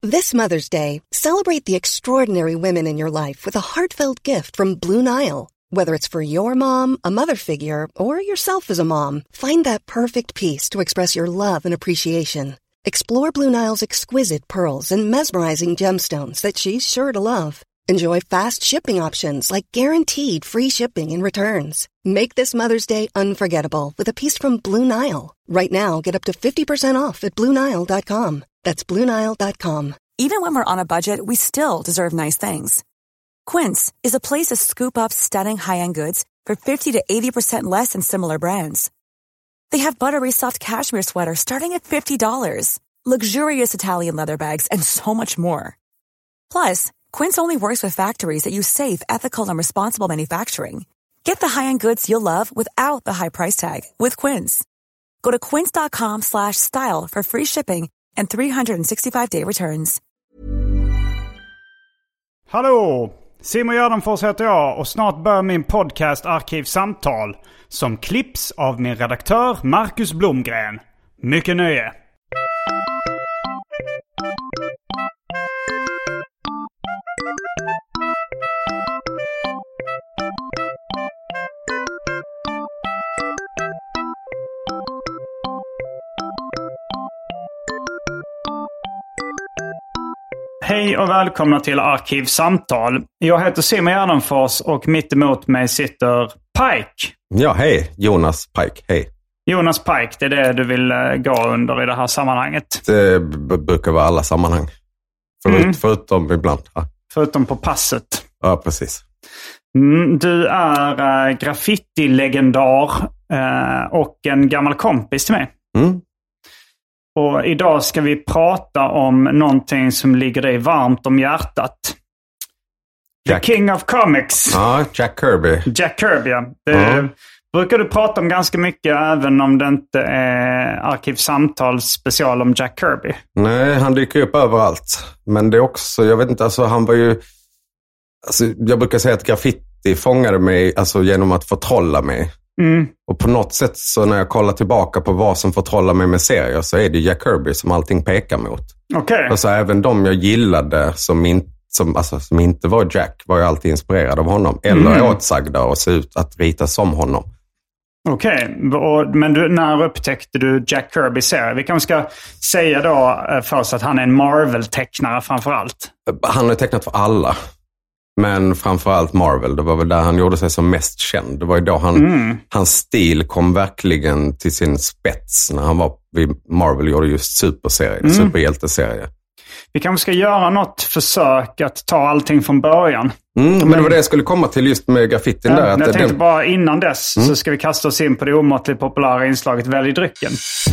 This Mother's Day, celebrate the extraordinary women in your life with a heartfelt gift from Blue Nile. Whether it's for your mom, a mother figure, or yourself as a mom, find that perfect piece to express your love and appreciation. Explore Blue Nile's exquisite pearls and mesmerizing gemstones that she's sure to love. Enjoy fast shipping options like guaranteed free shipping and returns. Make this Mother's Day unforgettable with a piece from Blue Nile. Right now, get up to 50% off at BlueNile.com. That's BlueNile.com. Even when we're on a budget, we still deserve nice things. Quince is a place to scoop up stunning high-end goods for 50 to 80% less than similar brands. They have buttery soft cashmere sweaters starting at $50, luxurious Italian leather bags, and so much more. Plus, Quince only works with factories that use safe, ethical, and responsible manufacturing. Get the high-end goods you'll love without the high price tag with Quince. Go to quince.com/style for free shipping and 365-day returns. Hallå! Simon Gärdenfors heter jag och snart börjar min podcast Arkivsamtal som klipps av min redaktör Marcus Blomgren. Mycket nöje! Hej och välkomna till Arkivsamtal. Jag heter Simon Gärdenfors och mitt emot mig sitter Pike. Ja, hej. Jonas Pike, hej. Jonas Pike, det är det du vill gå under i det här sammanhanget? Det brukar vara alla sammanhang. Förutom ibland. Ja. Förutom på passet. Ja, precis. Du är graffiti-legendar och en gammal kompis till mig. Och idag ska vi prata om någonting som ligger dig varmt om hjärtat. The King of Comics. Ja, Jack Kirby. Jack Kirby, ja. Det brukar du prata om ganska mycket även om det inte är Arkivsamtal special om Jack Kirby. Nej, han dyker upp överallt. Men det är också, jag vet inte, alltså han var ju... Alltså, jag brukar säga att graffiti fångade mig alltså, genom att förtrolla mig. Och på något sätt så när jag kollar tillbaka på vad som förtrollar mig med serier så är det Jack Kirby som allting pekar mot. Okay. Och så även de jag gillade som inte var Jack var jag alltid inspirerad av honom. Eller åtsagda och se ut att rita som honom. Okej, men när upptäckte du Jack Kirby-serier? Vi kanske ska säga då först att han är en Marvel-tecknare framförallt. Han har tecknat för alla. Men framförallt Marvel, det var väl där han gjorde sig som mest känd. Det var ju då hans stil kom verkligen till sin spets när han var vid Marvel gjorde just superhjälteserier. Vi kanske ska göra något försök att ta allting från början. Men det var det jag skulle komma till just med graffitin där. Jag tänkte bara innan dess så ska vi kasta oss in på det omåttligt populära inslaget Välj drycken.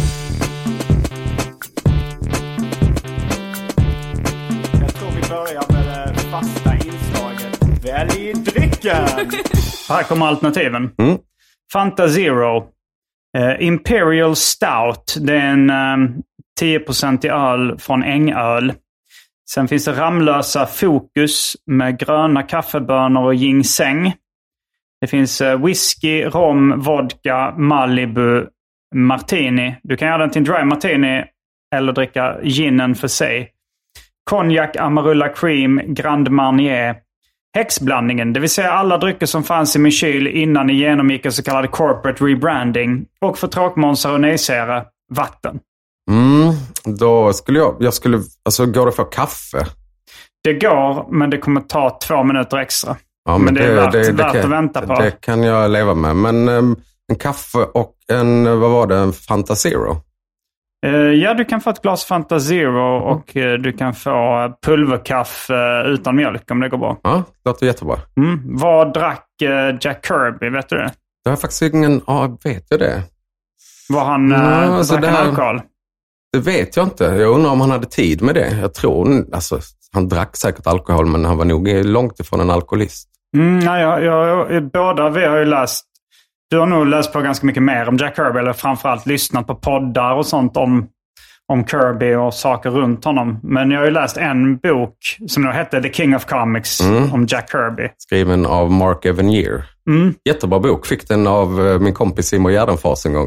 Jag tror vi börjar med det fasta inslaget Välj drycken. Här kommer alternativen. Fanta Zero. Imperial Stout. Det är en 10% öl från Ängöl. Sen finns det Ramlösa Fokus med gröna kaffebönor och ginseng. Det finns whisky, rom, vodka, Malibu, martini. Du kan göra den till en dry martini eller dricka ginen för sig. Konjak, Amarula Cream, Grand Marnier. Häxblandningen, det vill säga alla drycker som fanns i min kyl innan ni genomgick en så kallad corporate rebranding. Och för tråkmånsar och nejsägare, vatten. Då skulle alltså går det för kaffe? Det går, men det kommer ta 2 minuter extra. Ja, men det är värt att vänta på. Det kan jag leva med. Men en kaffe och en Fanta Zero? Ja, du kan få ett glas Fanta Zero och du kan få pulverkaffe utan mjölk om det går bra. Ja, det låter jättebra. Vad drack Jack Kirby, vet du det? Det har faktiskt ingen... Ja, vet jag det? Var han drack alkohol? Det vet jag inte. Jag undrar om han hade tid med det. Jag tror... Alltså, han drack säkert alkohol, men han var nog långt ifrån en alkoholist. Båda vi har ju läst... Du har nog läst på ganska mycket mer om Jack Kirby, eller framförallt lyssnat på poddar och sånt om Kirby och saker runt honom. Men jag har ju läst en bok som nog hette The King of Comics om Jack Kirby. Skriven av Mark Evanier. Jättebra bok. Fick den av min kompis Simon Gärdenfors en gång.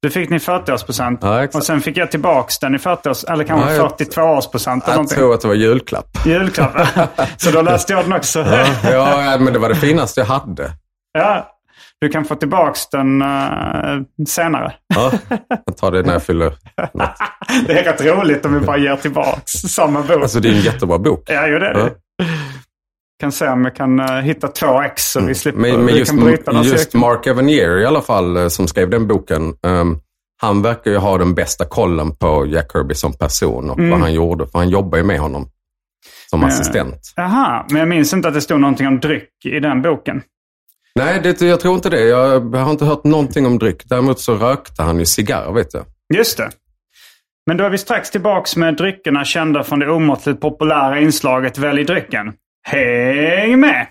Du fick den i 40-årspresent. Ja, och sen fick jag tillbaks den i 40-års, eller kanske 42-årspresent. Jag tror att det var julklapp. Julklapp. Så då läste jag den också. Ja, men det var det finaste jag hade. Ja, du kan få tillbaks den senare. Ja, jag tar det när jag fyller något. Det är rätt roligt om vi bara ger tillbaks samma bok. Alltså det är en jättebra bok. Ja, ju det är det. Kan se om jag kan hitta 2x så vi slipper. Men just Mark Evanier i alla fall som skrev den boken. Han verkar ju ha den bästa kollen på Jack Kirby som person och vad han gjorde. För han jobbar ju med honom som assistent. Jaha, men jag minns inte att det stod någonting om dryck i den boken. Nej, jag tror inte det. Jag har inte hört någonting om dryck. Däremot så rökte han ju cigarr, vet jag. Just det. Men då är vi strax tillbaks med dryckerna kända från det omåttligt populära inslaget Välj drycken. Häng med!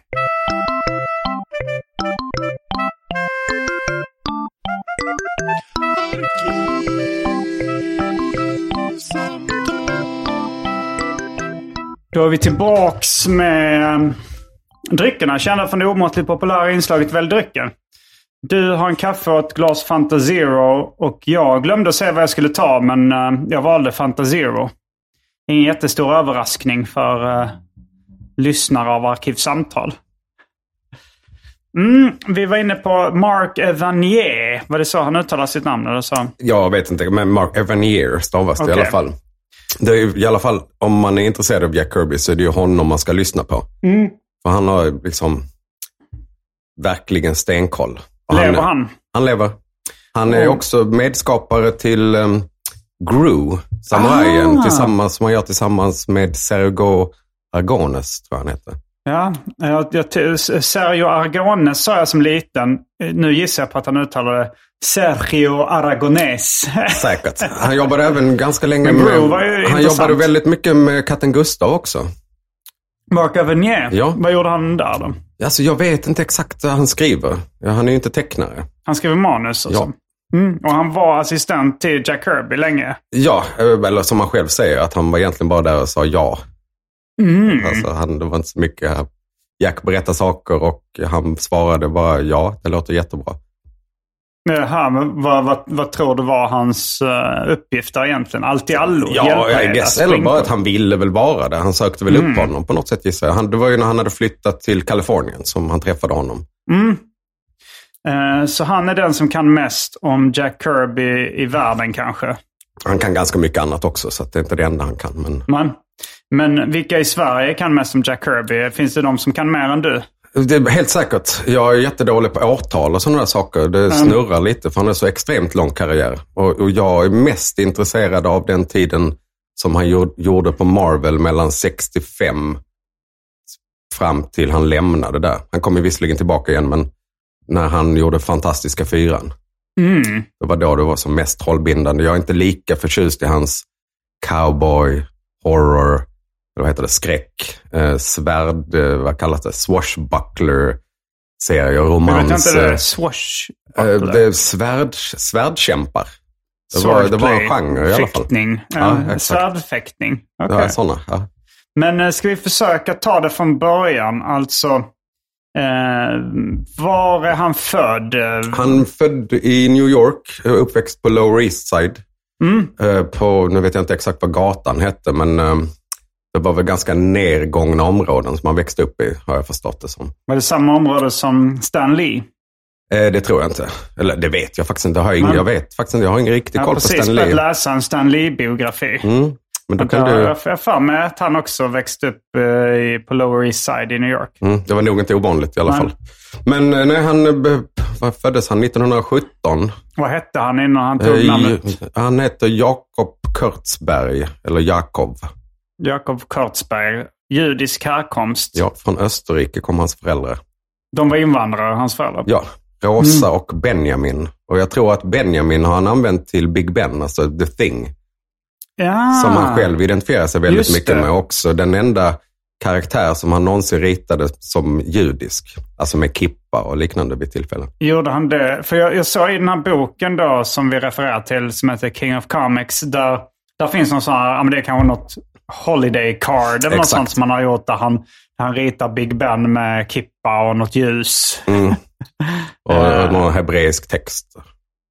Då är vi tillbaks med dryckerna kända från det omåttligt populära inslaget Välj drycken. Du har en kaffe och ett glas Fanta Zero och jag glömde att säga vad jag skulle ta, men jag valde Fanta Zero. Ingen jättestor överraskning för lyssnare av Arkivsamtal. Vi var inne på Mark Evanier. Var det så han uttalar sitt namn? Eller så? Jag vet inte, men Mark Evanier stavas det i alla fall. Det är i alla fall, om man är intresserad av Jack Kirby så är det ju honom man ska lyssna på. För han har liksom verkligen stenkoll. Lever han? Han lever. Han är också medskapare till Gru, samurajen, tillsammans, som han gör tillsammans med Sergio Aragones, tror jag han heter. Ja, Sergio Aragones sa jag som liten. Nu gissar jag på att han uttalade Sergio Aragones. Säkert. Han jobbade även ganska länge han jobbade väldigt mycket med katten Gustav också. Mark Evanier? Ja. Vad gjorde han där då? Alltså, jag vet inte exakt vad han skriver. Han är ju inte tecknare. Han skriver manus och så. Och han var assistent till Jack Kirby länge. Ja, eller som han själv säger, att han var egentligen bara där och sa ja. Alltså, det var inte så mycket. Jack berättade saker och han svarade bara ja, det låter jättebra. Men vad tror du var hans uppgifter egentligen? Allt i allo? Ja, eller bara att han ville väl vara där. Han sökte väl upp honom på något sätt, gissar jag. Det var ju när han hade flyttat till Kalifornien som han träffade honom. Så han är den som kan mest om Jack Kirby i världen kanske? Han kan ganska mycket annat också, så att det är inte det enda han kan. Men vilka i Sverige kan mest om Jack Kirby? Finns det de som kan mer än du? Det är helt säkert. Jag är jättedålig på årtal och sådana där saker. Det snurrar lite för han har så extremt lång karriär. Och jag är mest intresserad av den tiden som han gjorde på Marvel mellan 65 fram till han lämnade där. Han kom ju visserligen tillbaka igen, men när han gjorde Fantastiska Fyran. Det var då det var som mest trollbindande. Jag är inte lika förtjust i hans cowboy, horror, vad heter det, skräck, svärd, vad kallas det, swashbuckler serier, romans. Jag vet inte det, swashbuckler. Det är svärdkämpar. Det var en genre i alla fall. Fäktning. Svärdfäktning. Okay. Ja, sådana. Ja. Men ska vi försöka ta det från början? Alltså, var är han född? Han född i New York, uppväxt på Lower East Side. Nu vet jag inte exakt vad gatan hette, men det var väl ganska nergångna områden som han växte upp i, har jag förstått det som. Var det samma område som Stan Lee? Det tror jag inte. Eller det vet jag faktiskt inte. Jag har ingen riktig koll på Stan Lee. Jag har precis börjat läsa en Stan Lee-biografi. Men då kan jag för mig att han också växte upp på Lower East Side i New York. Det var nog inte ovanligt i alla fall. Men när han föddes han 1917. Vad hette han innan han tog namnet? Han hette Jakob Kurtzberg, eller Jakob. Jakob Kurtzberg, judisk härkomst. Ja, från Österrike kom hans föräldrar. De var invandrare, hans föräldrar? Ja, Rosa och Benjamin. Och jag tror att Benjamin har han använt till Big Ben, alltså The Thing. Ja. Som han själv identifierar sig väldigt mycket med också. Den enda karaktär som han någonsin ritade som judisk. Alltså med kippa och liknande vid tillfällen. Gjorde han det? För jag såg i den här boken då som vi refererar till som heter King of Comics. Där finns någon sån här, men det är kanske något holiday card eller något sånt som man har gjort där han ritar Big Ben med kippa och något ljus. Och någon hebreisk text.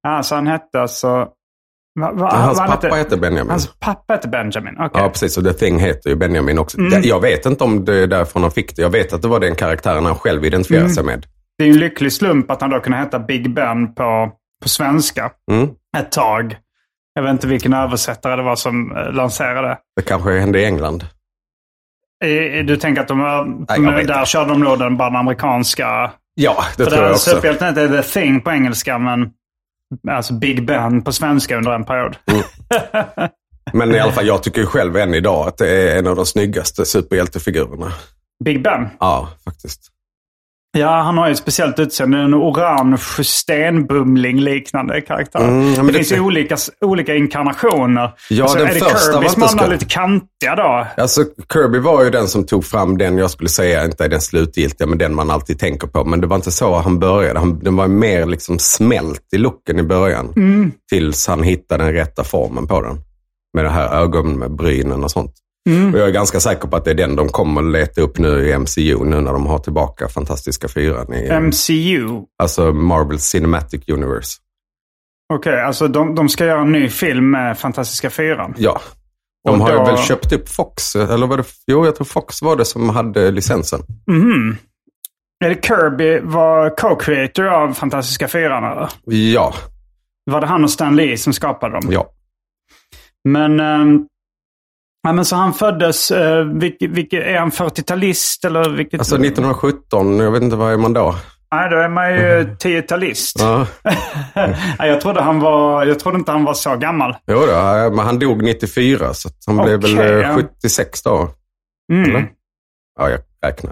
Ja, så han hette alltså... Hans pappa heter Benjamin. Hans pappa heter Benjamin, okej. Ja, precis. Och The Thing heter ju Benjamin också. Jag vet inte om det är därifrån han fick det. Jag vet att det var den karaktären han själv identifierade sig med. Det är en lycklig slump att han då kunde heta Big Ben på svenska ett tag. Jag vet inte vilken översättare det var som lanserade. Det kanske hände i England. Du tänker att där körde de då bara den amerikanska... Ja, det tror jag också. Superhjälten heter The Thing på engelska, men alltså Big Ben på svenska under en period. Men i alla fall, jag tycker ju själv än idag att det är en av de snyggaste superhjältefigurerna. Big Ben? Ja, faktiskt. Ja, han har ju ett speciellt utseende. En orange stenbumling liknande karaktär. Det finns ju olika inkarnationer. Ja, alltså, den är det första Kirby var som har lite kantiga då? Alltså, Kirby var ju den som tog fram den, jag skulle säga, inte den slutgiltiga, men den man alltid tänker på. Men det var inte så han började. Den var mer liksom smält i looken i början. Tills han hittade den rätta formen på den. Med det här ögon med brynen och sånt. Och jag är ganska säker på att det är den de kommer att leta upp nu i MCU, nu när de har tillbaka Fantastiska Fyran i MCU? Alltså Marvel Cinematic Universe. Okej, alltså de ska göra en ny film med Fantastiska Fyran? Ja, de har ju väl köpt upp Fox, eller var det? Jo, jag tror Fox var det som hade licensen. Är det Kirby var co-creator av Fantastiska Fyran, eller? Ja. Var det han och Stan Lee som skapade dem? Ja. Men så han föddes, är han 40-talist eller vilket? Alltså 1917, jag vet inte vad är man då? Nej, då är man ju 10-talist. Ja. Jag trodde inte han var så gammal. Jo då, men han dog 94 så han blev väl 76 då. Eller? Ja, jag räknar.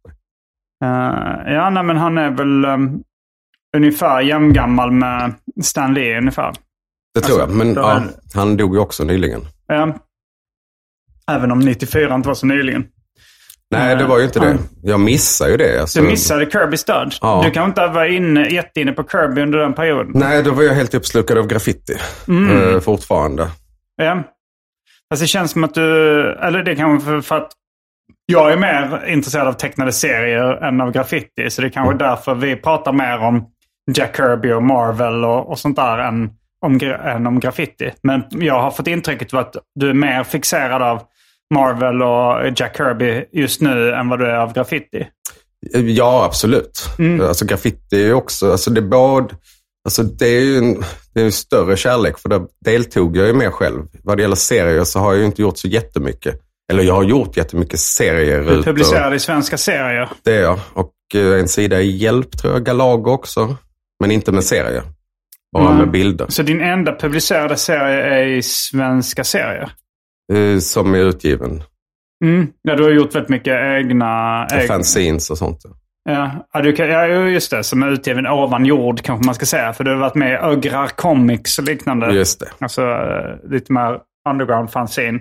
Men han är väl ungefär jämngammal med Stan Lee ungefär. Det tror jag, men han dog ju också nyligen. Även om 94 inte var så nyligen. Nej, det var ju inte det. Jag missade ju det. Alltså. Du missade Kirbys död? Ja. Du kan inte vara jätteinne på Kirby under den perioden? Nej, då var jag helt uppslukad av graffiti. Fortfarande. Ja. Alltså det känns som att eller det kanske för att jag är mer intresserad av tecknade serier än av graffiti. Så det är kanske därför vi pratar mer om Jack Kirby och Marvel och sånt där än om graffiti. Men jag har fått intrycket av att du är mer fixerad av Marvel och Jack Kirby just nu än vad du är av graffiti. Ja, absolut. Alltså graffiti är också, alltså det är både, alltså det är ju en större kärlek, för där deltog jag ju mer själv. Vad det gäller serier så har jag ju inte gjort så jättemycket. Eller jag har gjort jättemycket serier. Du publicerade i svenska serier. Det är jag. Och en sida i Hjälp tror jag, Galago också. Men inte med serier. Bara med bilder. Så din enda publicerade serie är i svenska serier? Som är utgiven. Ja, du har gjort väldigt mycket egna fanzines och sånt. Ja, just det. Som är utgiven ovan jord kanske man ska säga. För du har varit med i Ögrar Comics och liknande. Just det. Alltså lite mer underground fanzine.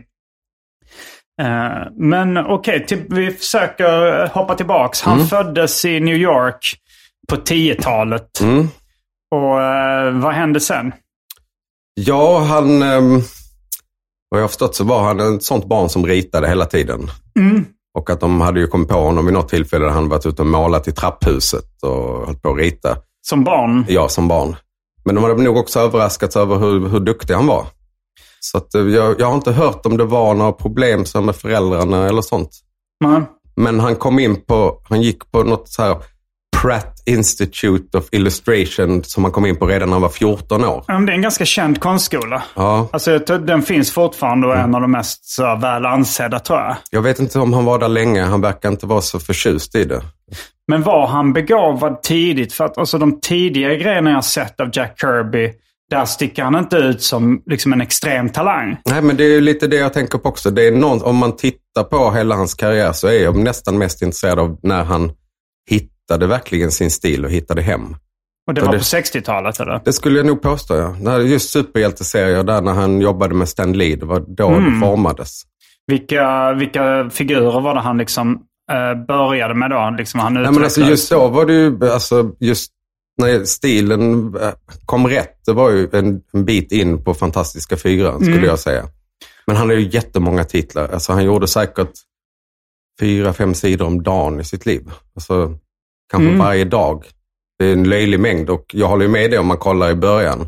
Men okej, vi försöker hoppa tillbaks. Han föddes i New York på 10-talet. Och vad hände sen? Ja, han... vad jag har förstått så var han ett sånt barn som ritade hela tiden. Och att de hade ju kommit på honom vid något tillfälle där han varit ute och målat i trapphuset och höll på att rita. Som barn? Ja, som barn. Men de hade nog också överraskats över hur duktig han var. Så att jag har inte hört om det var några problem så med föräldrarna eller sånt. Men han gick på något så här Pratt Institute of Illustration som han kom in på redan när han var 14 år. Det är en ganska känd konstskola. Ja. Alltså den finns fortfarande och är en av de mest så väl ansedda, tror jag. Jag vet inte om han var där länge. Han verkar inte vara så förtjust i det. Men var han begåvad tidigt? För att alltså, de tidigare grejerna jag sett av Jack Kirby, där sticker han inte ut som liksom en extrem talang. Nej, men det är lite det jag tänker på också. Det är om man tittar på hela hans karriär så är jag nästan mest intresserad av när han hittade verkligen sin stil och hittade hem. Och det var på 60-talet eller? Det skulle jag nog påstå, ja. Just superhjälteserier där när han jobbade med Stan Lee, det var då det formades. Vilka figurer var det han liksom började med då? Liksom han men alltså just då var det ju, alltså just när stilen kom rätt, det var ju en bit in på Fantastiska Fyran skulle jag säga. Men han har ju jättemånga titlar. Alltså han gjorde säkert 4-5 sidor om dagen i sitt liv. Alltså kanske varje dag. Det är en löjlig mängd och jag håller ju med det om man kollar i början.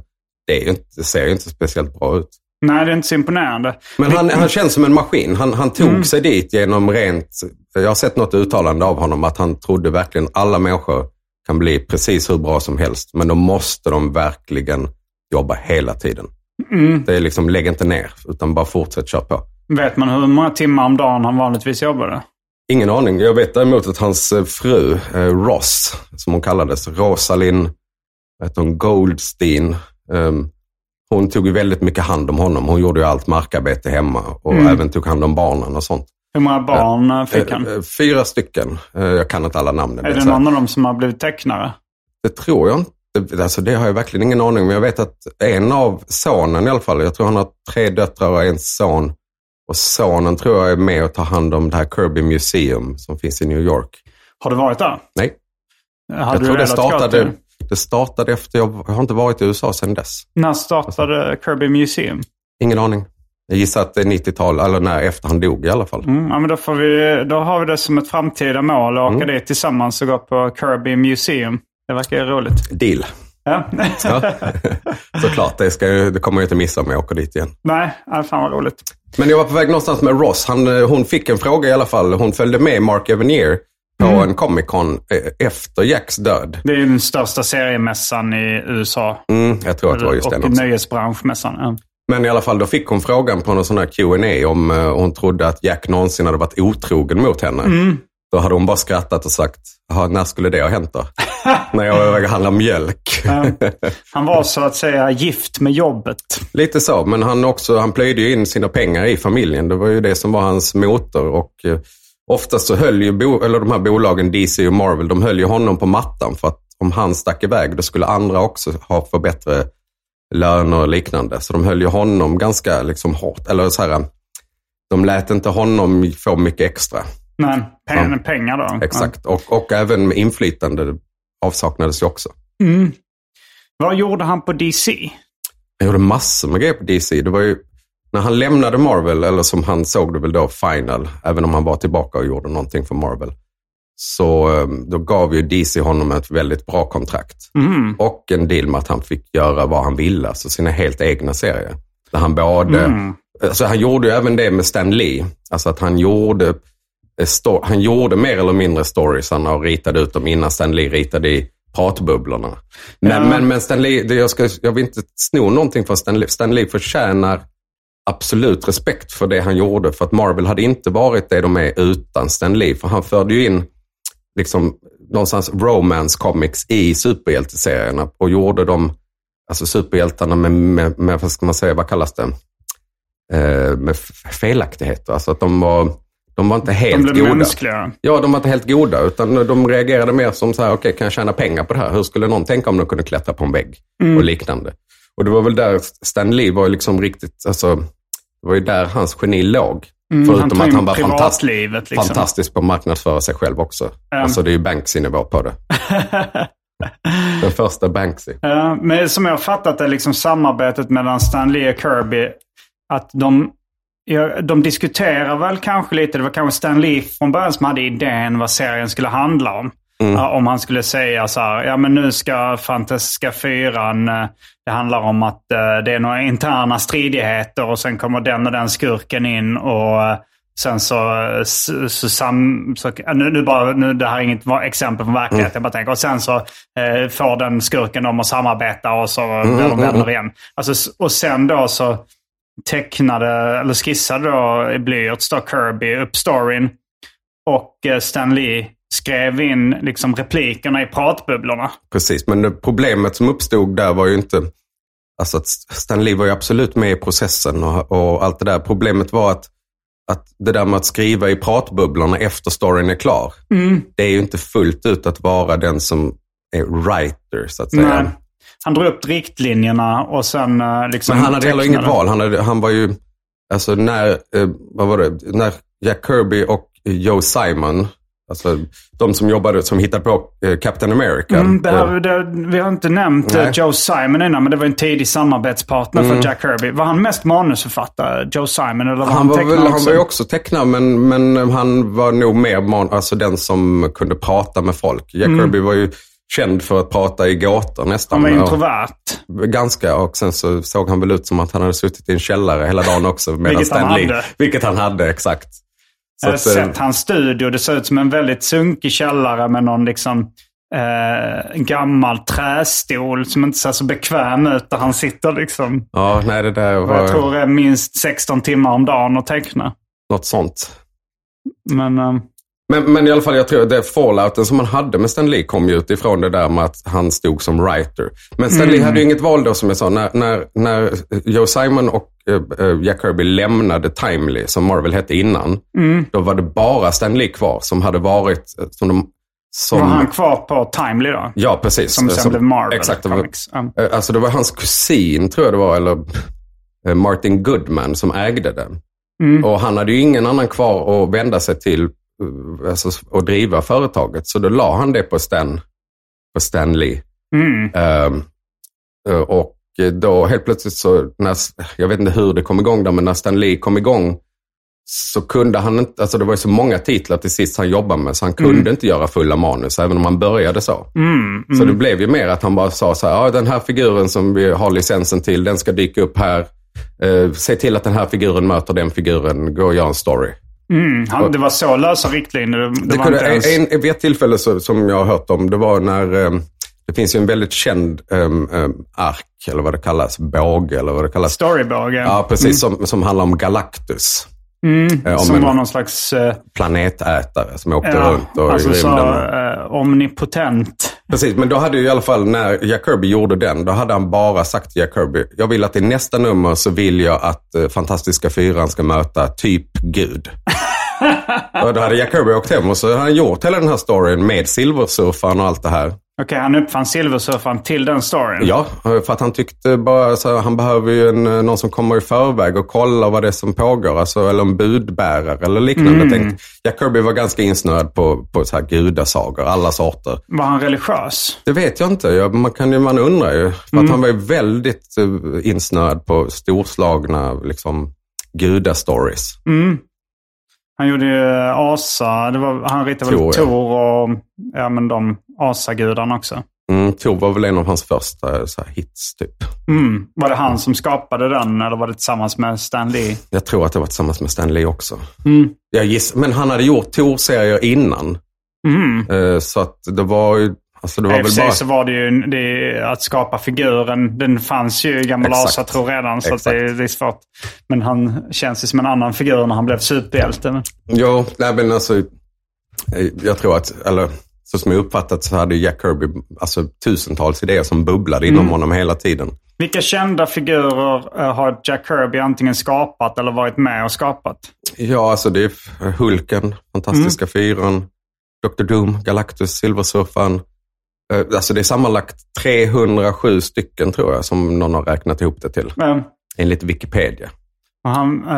det ser ju inte speciellt bra ut. Nej, det är inte så imponerande. Men han känns som en maskin. Han tog sig dit genom rent... Jag har sett något uttalande av honom att han trodde verkligen alla människor kan bli precis hur bra som helst. Men då måste de verkligen jobba hela tiden. Det är liksom, lägg inte ner utan bara fortsätt köra på. Vet man hur många timmar om dagen han vanligtvis jobbade? Ingen aning. Jag vet däremot att hans fru, Ross, som hon kallades, Rosalind Goldstein, hon tog ju väldigt mycket hand om honom. Hon gjorde ju allt markarbete hemma och även tog hand om barnen och sånt. Hur många barn fick han? 4 stycken. Jag kan inte alla namnen. Är det någon av dem som har blivit tecknare? Det tror jag inte. Alltså, det har jag verkligen ingen aning om. Men jag vet att en av sonen i alla fall, jag tror han har 3 döttrar och en son. Och sonen tror jag är med och tar hand om det här Kirby Museum som finns i New York. Har du varit där? Nej. Jag tror det startade efter, jag har inte varit i USA sedan dess. När startade Kirby Museum? Ingen aning. Jag gissar att det är 90-tal, eller när efter han dog i alla fall. Ja, men då har vi det som ett framtida mål att åka dit tillsammans och gå på Kirby Museum. Det verkar roligt. Deal. Ja. Såklart, det kommer jag inte missa om jag åker dit igen. Nej, fan vad roligt. Men jag var på väg någonstans med Ross. Hon fick en fråga i alla fall. Hon följde med Mark Evanier på en Comic-Con efter Jacks död. Det är den största seriemässan i USA. Jag tror att det var just den också. Och nöjesbranschmässan. Ja. Men i alla fall, då fick hon frågan på någon sån här Q&A om hon trodde att Jack någonsin hade varit otrogen mot henne. Då hade hon bara skrattat och sagt, när skulle det ha hänt då? När jag var väg att handla mjölk. Han var så att säga gift med jobbet. Lite så, men han plöjde ju in sina pengar i familjen. Det var ju det som var hans motor. Och oftast så höll ju de här bolagen DC och Marvel, de höll ju honom på mattan. För att om han stack iväg, då skulle andra också ha bättre löner och liknande. Så de höll ju honom ganska liksom hårt. Eller så här, de lät inte honom få mycket extra. Nej, pengar då. Exakt, och även inflytande avsaknades ju också. Vad gjorde han på DC? Han gjorde massor med grejer på DC. Det var ju när han lämnade Marvel, eller som han såg det väl då, Final, även om han var tillbaka och gjorde någonting för Marvel. Så då gav ju DC honom ett väldigt bra kontrakt. Och en deal med att han fick göra vad han ville, alltså sina helt egna serier. Där han alltså han gjorde ju även det med Stan Lee. Alltså att han gjorde mer eller mindre storiesarna och ritade ut dem innan Stan Lee ritade i pratbubblorna. Men Stan Lee, jag vill inte sno någonting för Stan Lee. Stan Lee förtjänar absolut respekt för det han gjorde. För att Marvel hade inte varit det de är utan Stan Lee. För han förde ju in liksom någonstans romance comics i superhjälteserierna och gjorde dem, alltså superhjältarna med vad ska man säga, vad kallas det? Med felaktigheter. Alltså att de var inte helt goda. Mänskliga. Ja, de var inte helt goda, utan de reagerade mer som så här, okej, kan jag tjäna pengar på det här? Hur skulle någon tänka om de kunde klättra på en vägg? Och liknande. Och det var väl där Stan Lee var liksom riktigt, alltså, det var ju där hans geni låg. Förutom att han var fantastisk på att marknadsföra sig själv också. Alltså det är ju Banksy-nivå på det. Den första Banksy. Men som jag har fattat är liksom samarbetet mellan Stan Lee och Kirby, att de diskuterar väl kanske lite, det var kanske Stan Lee från början som hade idén vad serien skulle handla om. Om han skulle säga så här, ja men nu ska Fantastiska 4, det handlar om att det är några interna stridigheter och sen kommer den och den skurken in och sen nu det här är inget exempel från verkligheten, jag bara tänker, och sen så får den skurken dem att samarbeta och så blir de vänner igen. Alltså, och sen då så skissade då i blyerts då Kirby upp storyn och Stan Lee skrev in liksom replikerna i pratbubblorna. Precis, men problemet som uppstod där var ju inte, alltså att Stan Lee var ju absolut med i processen och allt det där. Problemet var att det där med att skriva i pratbubblorna efter storyn är klar, det är ju inte fullt ut att vara den som är writer, så att säga. Nej. Han drog upp riktlinjerna och sen liksom... Men han hade heller inget val. Han var ju... Alltså när Jack Kirby och Joe Simon, alltså de som hittade på Captain America. Vi har inte nämnt Joe Simon innan, men det var en tidig samarbetspartner för Jack Kirby. Var han mest manusförfattare, Joe Simon? Eller var han var ju också tecknare, men han var nog mer den som kunde prata med folk. Jack Kirby var ju känd för att prata i gåtor nästan. Han var introvert. Ganska, och sen så såg han väl ut som att han hade suttit i en källare hela dagen också. Vilket han hade, exakt. Jag har sett hans studio. Det ser ut som en väldigt sunkig källare med någon liksom gammal trästol som inte ser så bekväm ut där han sitter liksom. Ja, nej, det där var... Jag tror det är minst 16 timmar om dagen att teckna. Något sånt. Men i alla fall, jag tror att det fallouten som man hade med Stan Lee kom ju utifrån det där med att han stod som writer. Men Stan Lee hade ju inget val då, som jag sa. När Joe Simon och Jack Kirby lämnade Timely, som Marvel hette innan, då var det bara Stan Lee kvar som hade varit... Var han kvar på Timely då? Ja, precis. Som sen blev Marvel. Exakt. Alltså det var hans kusin, tror jag det var, eller Martin Goodman som ägde den. Och han hade ju ingen annan kvar att vända sig till, alltså, och driva företaget. Så då la han det på Stan Lee. Och då helt plötsligt så, jag vet inte hur det kom igång där, men när Stan Lee kom igång så kunde han inte, alltså det var ju så många titlar till sist han jobbade med, så han kunde inte göra fulla manus, även om han började så. Så det blev ju mer att han bara sa så här, ja, den här figuren som vi har licensen till, den ska dyka upp här. Se till att den här figuren möter den figuren, gå och göra en story. Det var så lösa riktlinjer. Vid ett tillfälle som jag har hört om, det var när det finns ju en väldigt känd ark, eller vad det kallas, båge, eller vad det kallas. Storybåge. Ja, precis, som handlar om Galactus. Som var någon slags... planetätare som åkte runt och alltså i rymden. Omnipotent. Precis, men då hade ju i alla fall, när Jack Kirby gjorde den, då hade han bara sagt till Jack Kirby, jag vill att i nästa nummer så vill jag att Fantastiska Fyran ska möta typ Gud. Och då hade Jack Kirby åkt hem och så hade han gjort hela den här storyn med Silversurfaren och allt det här. Okej, han uppfann Silversurfaren till den storyn. Ja, för att han tyckte bara så han behöver ju någon som kommer i förväg och kollar vad det är som pågår, alltså, eller en budbärare eller liknande. Jack Kirby var ganska insnöad på så här gudasagor, alla sorter. Var han religiös? Det vet jag inte. Man undrar ju. För att han var ju väldigt insnöad på storslagna liksom gudastories. Han gjorde ju Asa, han ritade väl Thor och de Asa-gudarna också. Thor var väl en av hans första så här hits typ. Var det han som skapade den, eller var det tillsammans med Stan Lee? Jag tror att det var tillsammans med Stan Lee också. Jag gissar, men han hade gjort Thor-serier innan. Så att det var ju... Alltså det var väl bara... så var det ju att skapa figuren. Den fanns ju i gamla Asa, tror redan, så att det är svårt. Men han känns ju som en annan figur när han blev superhjälte. Jo, men alltså jag tror att, eller så som jag uppfattat så hade Jack Kirby alltså tusentals idéer som bubblade inom honom hela tiden. Vilka kända figurer har Jack Kirby antingen skapat eller varit med och skapat? Ja, alltså det är Hulken, Fantastiska Fyran, Dr. Doom, Galactus, Silversurfaren. Alltså det är sammanlagt 307 stycken tror jag som någon har räknat ihop det till. Enligt Wikipedia. Och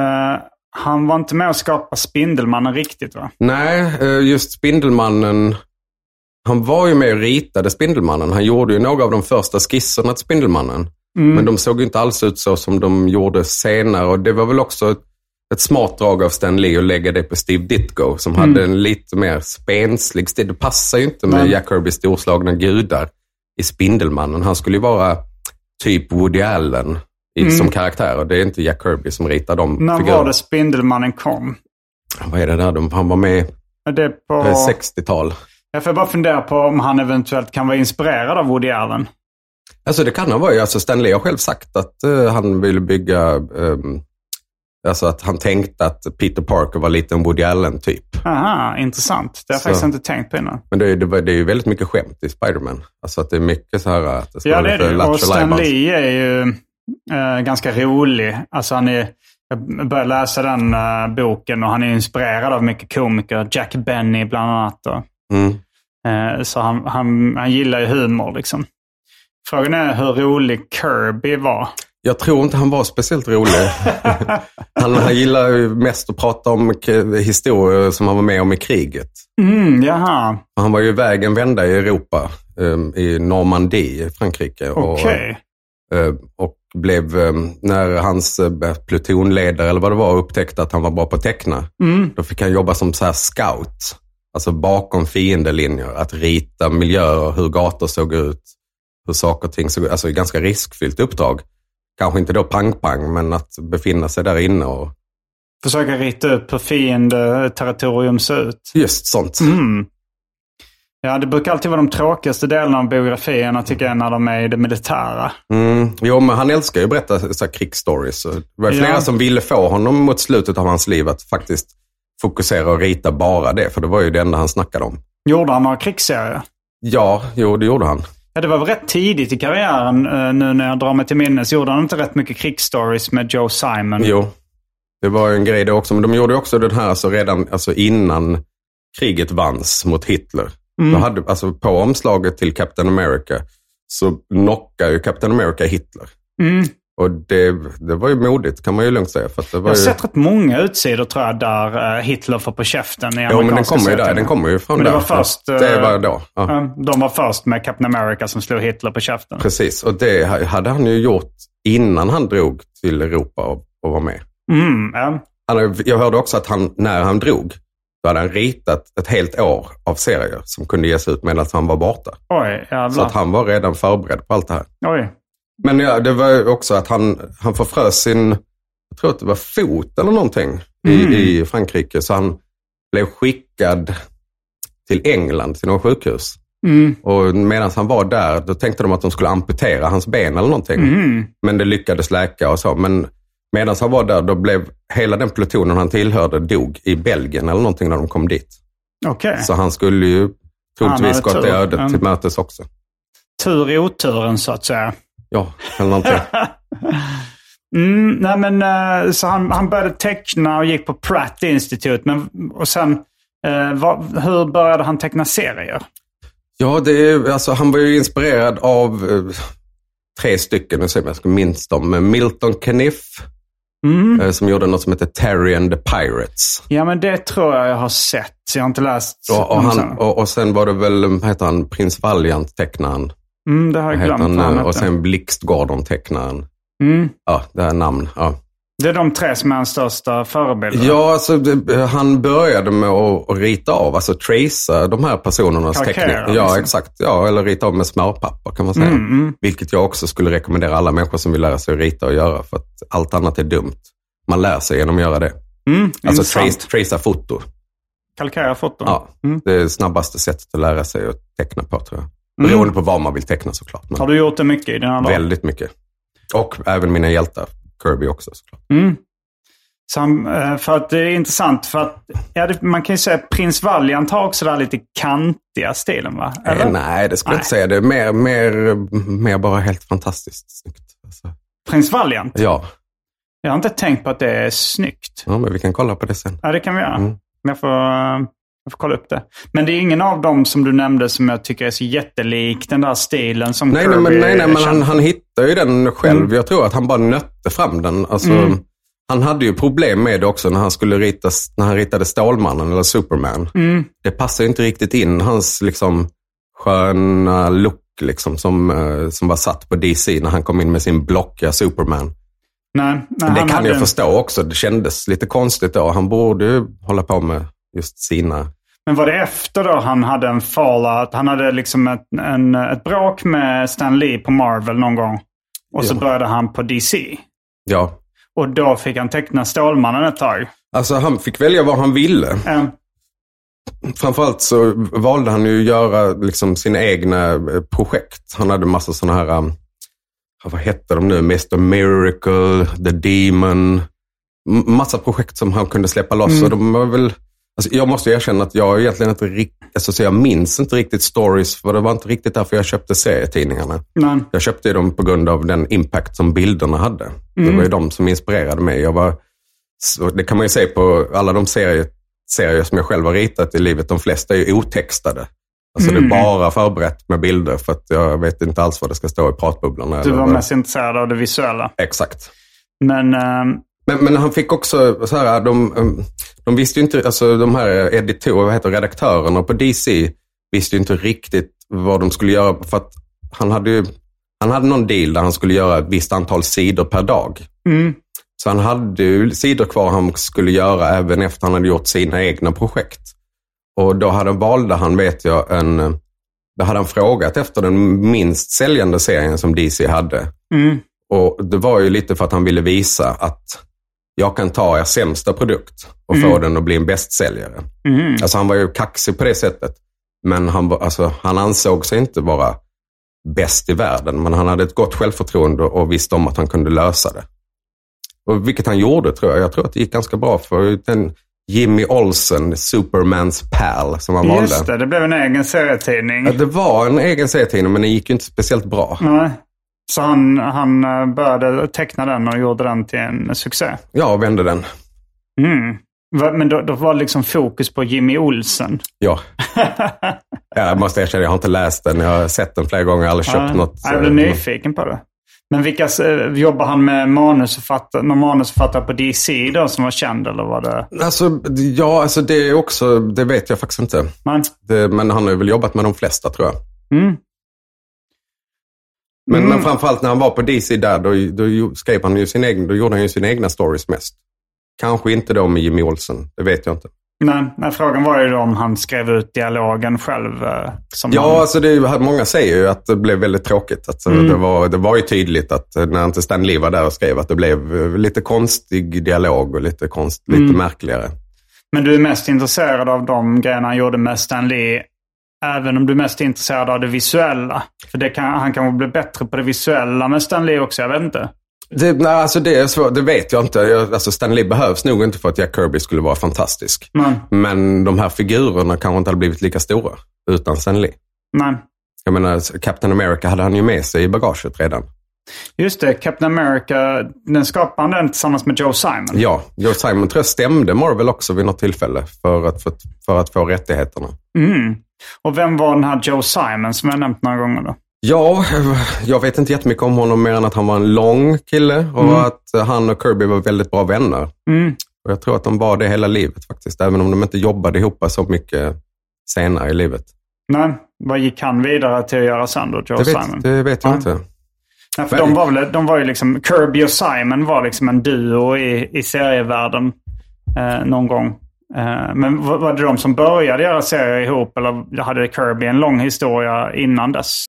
han var inte med att skapa Spindelmannen riktigt, va? Nej, just Spindelmannen... Han var ju med och ritade Spindelmannen. Han gjorde ju några av de första skisserna till Spindelmannen. Men de såg ju inte alls ut så som de gjorde senare. Och det var väl också ett smart drag av Stan Lee att lägga det på Steve Ditko som hade en lite mer spenslig stil. Det passar ju inte med Jack Kirbys storslagna gudar i Spindelmannen. Han skulle ju vara typ Woody Allen som karaktär, och det är inte Jack Kirby som ritar de figurerna. När var det Spindelmannen kom? Vad är det där? Han var med på 60-tal. Jag får bara fundera på om han eventuellt kan vara inspirerad av Woody Allen. Alltså det kan han vara. Alltså Stan Lee har själv sagt att han ville bygga... alltså att han tänkte att Peter Parker var lite en Woody Allen typ. Aha, intressant. Det har jag faktiskt inte tänkt på innan. Men det är ju väldigt mycket skämt i Spider-Man. Alltså att det är mycket så här att det ska vara lite det. Och Stan Lee är ju ganska rolig. Alltså jag började läsa den boken och han är inspirerad av mycket komiker. Jack Benny bland annat. Så han gillar ju humor liksom. Frågan är hur rolig Kirby var. Jag tror inte han var speciellt rolig. han gillar ju mest att prata om historier som han var med om i kriget. Jaha. Han var ju iväg en vända i Europa, i Normandie i Frankrike. Okej. Och blev, när hans plutonledare eller vad det var upptäckte att han var bra på att teckna, då fick han jobba som så här scout. alltså bakom fiendelinjer, att rita miljöer, hur gator såg ut, hur saker och ting såg ut. Alltså ett ganska riskfyllt uppdrag. Kanske inte då pang, men att befinna sig där inne och... Försöka rita upp hur fiendeterritorium ser ut. Just sånt. Ja, det brukar alltid vara de tråkigaste delarna av biografierna tycker jag när de är i det militära. Jo, men han älskar ju att berätta så här krigsstories. Det var flera som ville få honom mot slutet av hans liv att faktiskt fokusera och rita bara det. För det var ju det enda han snackade om. Gjorde han några krigsserier? Ja, det gjorde han. Ja, det var väl rätt tidigt i karriären nu när jag drar mig till minnes. Gjorde han inte rätt mycket krigsstories med Joe Simon? Jo, det var en grej det också. Men de gjorde också den här alltså redan innan kriget vanns mot Hitler. Då hade, alltså på omslaget till Captain America så knockar ju Captain America Hitler. Och det var ju modigt kan man ju lugnt säga. För att det var jag har sett rätt många utsidor tror jag där Hitler får på käften i amerikanska. Jo, men den kommer ju där. Den kommer ju från men där. Det var först, det var då. Ja. De var först med Captain America som slog Hitler på käften. Precis, och det hade han ju gjort innan han drog till Europa och var med. Jag hörde också att när han drog då hade han ritat ett helt år av serier som kunde ges ut medan han var borta. Oj, jävlar. Så att han var redan förberedd på allt det här. Oj. Men ja, det var också att han förfrös sin, jag tror att det var fot eller någonting i Frankrike. Så han blev skickad till England, till någon sjukhus. Och medan han var där, då tänkte de att de skulle amputera hans ben eller någonting. Men det lyckades läka och så. Men medan han var där, då blev hela den plutonen han tillhörde dog i Belgien eller någonting när de kom dit. Okay. Så han skulle ju troligtvis gått det ödet till mötes också. Tur i oturen så att säga. Ja, eller någonting. Nej men så han började teckna och gick på Pratt Institute. Och sen, hur började han teckna serier? Ja, han var ju inspirerad av 3 stycken, nu ser jag ska minst dem. Milton Caniff, som gjorde något som heter Terry and the Pirates. Ja, men det tror jag har sett. Jag har inte läst. Och sen var det väl, heter han, Prins Valiant-tecknaren. Det har jag glömt. Och sen Blixtgården-tecknaren. Ja, det är namn. Ja. Det är de 3 som är hans största förebilder. Ja, alltså, han började med att rita av, alltså tracea de här personernas teckningar. Ja, liksom. Exakt. Ja, eller rita av med smörpapper kan man säga. Vilket jag också skulle rekommendera alla människor som vill lära sig att rita och göra. För att allt annat är dumt. Man lär sig genom att göra det. Alltså tracea foto. Kalkera foto. Ja, det är det snabbaste sättet att lära sig att teckna på, tror jag. Beroende på vad man vill teckna såklart. Men har du gjort det mycket i den här dagen? Väldigt mycket. Och även mina hjältar. Kirby också såklart. Så för att det är intressant för att man kan ju säga att Prins Valiant har också där lite kantiga stilen, va? Nej, det skulle jag inte säga. Det är mer bara helt fantastiskt snyggt. Alltså. Prins Valiant? Ja. Jag har inte tänkt på att det är snyggt. Ja, men vi kan kolla på det sen. Ja, det kan vi göra. Jag får kolla upp det. Men det är ingen av dem som du nämnde som jag tycker är så jättelik den där stilen som Kirby. Nej, men han hittar ju den själv. Jag tror att han bara nötte fram den. Alltså, han hade ju problem med det också när han ritade Stålmannen eller Superman. Det passar ju inte riktigt in hans liksom sköna look liksom, som var satt på DC när han kom in med sin blockiga Superman. Nej, det kan jag förstå också. Det kändes lite konstigt då. Han borde ju hålla på med just sina... Men var det efter då han hade en fallout? Han hade liksom ett bråk med Stan Lee på Marvel någon gång. Och så började han på DC. Ja. Och då fick han teckna Stålmannen ett tag. Alltså han fick välja vad han ville. Framförallt så valde han ju att göra liksom sina egna projekt. Han hade massa sådana här... vad hette de nu? Mr. Miracle, The Demon. Massa projekt som han kunde släppa loss. Och de var väl... Alltså jag måste erkänna att jag egentligen inte riktigt... så jag minns inte riktigt stories. För det var inte riktigt därför jag köpte serietidningarna. Nej. Jag köpte dem på grund av den impact som bilderna hade. Det var ju de som inspirerade mig. Det kan man ju säga på alla de serier som jag själv har ritat i livet. De flesta är ju otextade. Alltså det är bara förberett med bilder för att jag vet inte alls vad det ska stå i pratbubblorna. Du var mest intresserad av det visuella. Exakt. Men han fick också så här, de visste ju inte, alltså de här redaktörerna på DC visste ju inte riktigt vad de skulle göra för att han hade någon deal där han skulle göra ett visst antal sidor per dag. Så han hade ju sidor kvar han skulle göra även efter han hade gjort sina egna projekt. Och då valde han, vet jag, då hade han frågat efter den minst säljande serien som DC hade. Och det var ju lite för att han ville visa att jag kan ta er sämsta produkt och få den att bli en bästsäljare. Alltså han var ju kaxig på det sättet. Men han ansåg sig inte vara bäst i världen. Men han hade ett gott självförtroende och visste om att han kunde lösa det. Och vilket han gjorde, tror jag. Jag tror att det gick ganska bra för den Jimmy Olsen, Supermans pal, som han valde. Just det blev en egen serietidning. Ja, det var en egen serietidning, men det gick ju inte speciellt bra. Nej. Så han började teckna den och gjorde den till en succé? Ja, och vände den. Men då var det liksom fokus på Jimmy Olsen? Ja. Jag måste erkänna, jag har inte läst den. Jag har sett den flera gånger, aldrig köpt något. Jag blev nyfiken på det. Men jobbar han med någon manusförfattare på DC då som var känd, eller var det? Alltså det är också, det vet jag faktiskt inte. Men han har väl jobbat med de flesta, tror jag. Men framförallt när han var på DC där, då skrev han ju då gjorde han ju sina egna stories mest. Kanske inte då med Jimmy Olsen, det vet jag inte. Nej, frågan var ju då om han skrev ut dialogen själv. Alltså många säger ju att det blev väldigt tråkigt. Alltså, det var ju tydligt att när inte Stan Lee var där och skrev att det blev lite konstig dialog och lite märkligare. Men du är mest intresserad av de grejerna han gjorde med Stan Lee, även om du är mest intresserad av det visuella? För han kan bli bättre på det visuella med Stan Lee också, jag vet inte. Det är svårt, det vet jag inte. Stan Lee behövs nog inte för att Jack Kirby skulle vara fantastisk. Men de här figurerna kanske inte hade blivit lika stora utan Stan Lee. Nej. Jag menar, Captain America hade han ju med sig i bagaget redan. Just det, Captain America, den skapade han den tillsammans med Joe Simon. Ja, Joe Simon tror jag stämde Marvel också vid något tillfälle för att få rättigheterna. Och vem var den här Joe Simon som jag nämnt några gånger då? Ja, jag vet inte jättemycket om honom mer än att han var en lång kille och att han och Kirby var väldigt bra vänner. Och jag tror att de var det hela livet faktiskt, även om de inte jobbade ihop så mycket senare i livet. Nej, vad gick han vidare till att göra sen då, Joe Simon? Det vet jag inte. Ja, för de var ju liksom, Kirby och Simon var liksom en duo i serievärlden någon gång. Men var det de som började göra serier ihop, eller hade Kirby en lång historia innan dess?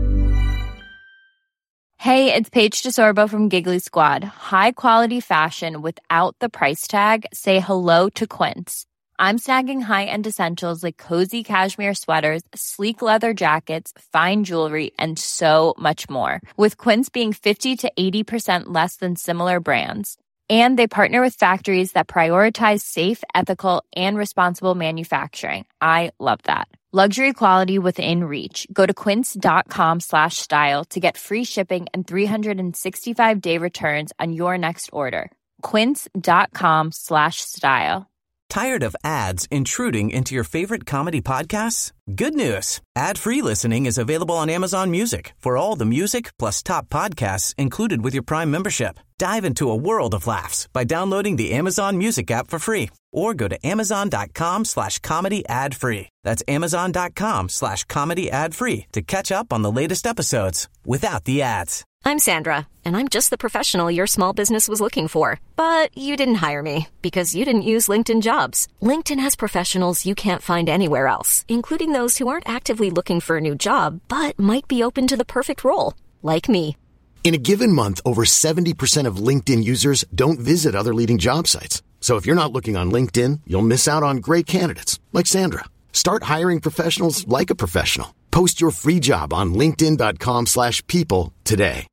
Hey, it's Paige DeSorbo from Giggly Squad. High quality fashion without the price tag. Say hello to Quince. I'm snagging high-end essentials like cozy cashmere sweaters, sleek leather jackets, fine jewelry, and so much more. With Quince being 50 to 80% less than similar brands. And they partner with factories that prioritize safe, ethical, and responsible manufacturing. I love that. Luxury quality within reach. Go to quince.com/style to get free shipping and 365-day returns on your next order. Quince.com/style. Tired of ads intruding into your favorite comedy podcasts? Good news. Ad-free listening is available on Amazon Music for all the music plus top podcasts included with your Prime membership. Dive into a world of laughs by downloading the Amazon Music app for free or go to amazon.com/comedy ad-free. That's amazon.com/comedy ad-free to catch up on the latest episodes without the ads. I'm Sandra, and I'm just the professional your small business was looking for. But you didn't hire me because you didn't use LinkedIn Jobs. LinkedIn has professionals you can't find anywhere else, including those who aren't actively looking for a new job, but might be open to the perfect role, like me. In a given month, over 70% of LinkedIn users don't visit other leading job sites. So if you're not looking on LinkedIn, you'll miss out on great candidates, like Sandra. Start hiring professionals like a professional. Post your free job on linkedin.com/people today.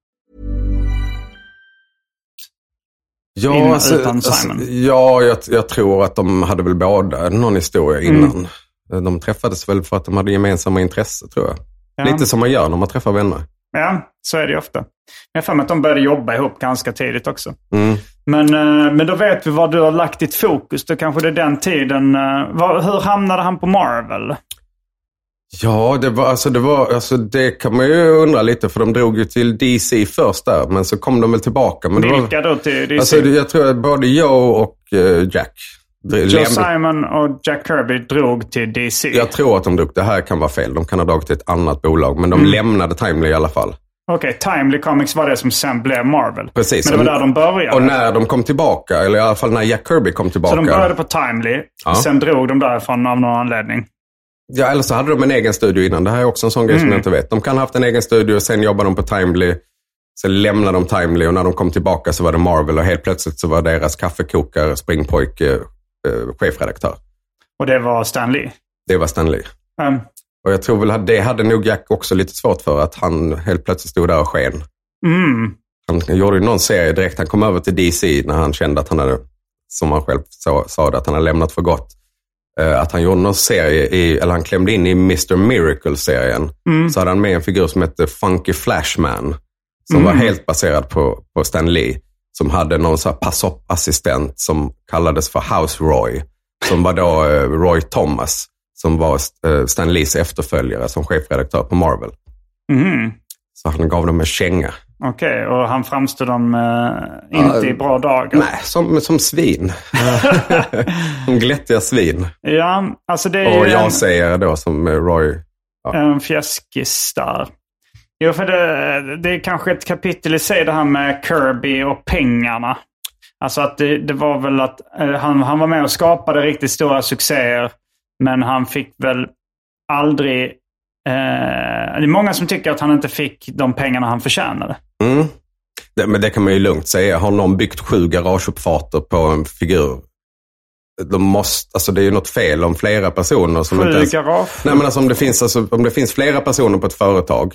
Ja, jag tror att de hade väl båda någon historia innan. De träffades väl för att de hade gemensamma intresse, tror jag. Ja. Lite som man gör när man träffar vänner. Ja, så är det ju ofta. Jag har för mig att de började jobba ihop ganska tidigt också. Men då vet vi vad du har lagt ditt fokus. Då kanske det är den tiden. Hur hamnade han på Marvel? Ja, det kan man ju undra lite, för de drog ju till DC först där, men så kom de väl tillbaka. Men vilka då till DC? Alltså, jag tror att både Joe och Jack. Joe Simon och Jack Kirby drog till DC. Jag tror att de drog, det här kan vara fel. De kan ha dragit till ett annat bolag, men de lämnade Timely i alla fall. Okej, Timely Comics var det som sen blev Marvel. Precis. Men det var där de började. Och när de kom tillbaka, eller i alla fall när Jack Kirby kom tillbaka. Så de började på Timely, sen drog de därifrån av någon anledning. Ja, eller så hade de en egen studio innan. Det här är också en sån grej som jag inte vet. De kan ha haft en egen studio och sen jobbar de på Timely. Sen lämnade de Timely och när de kom tillbaka så var det Marvel och helt plötsligt så var deras kaffekokare, springpojke, chefredaktör. Och det var Stan Lee? Det var Stan Lee. Och jag tror väl att det hade nog Jack också lite svårt för, att han helt plötsligt stod där och sken. Han gjorde ju någon serie direkt. Han kom över till DC när han kände att han hade, som han själv sa det, att han hade lämnat för gott. Att han gjorde någon serie, eller han klämde in i Mr. Miracle-serien. Så hade han med en figur som hette Funky Flashman. Som var helt baserad på Stan Lee. Som hade någon så här pass-up-assistent som kallades för House Roy. Som var då Roy Thomas. Som var Stan Lees efterföljare som chefredaktör på Marvel. Så han gav dem en känga. Okej, och han framstod dem inte i bra dagar? Nej, som svin. Som glättiga svin. Ja, alltså det är och jag säger då som Roy. Ja. En fjäskis där. Jo, för det är kanske ett kapitel i sig det här med Kirby och pengarna. Alltså att det var väl att han var med och skapade riktigt stora succéer. Men han fick väl aldrig... det är många som tycker att han inte fick de pengarna han förtjänade. Men det kan man ju lugnt säga. Har någon byggt 7 garageuppfarter på en figur? Alltså det är ju något fel om flera personer som 7 inte ens... garage? Nej, men alltså om det finns flera personer på ett företag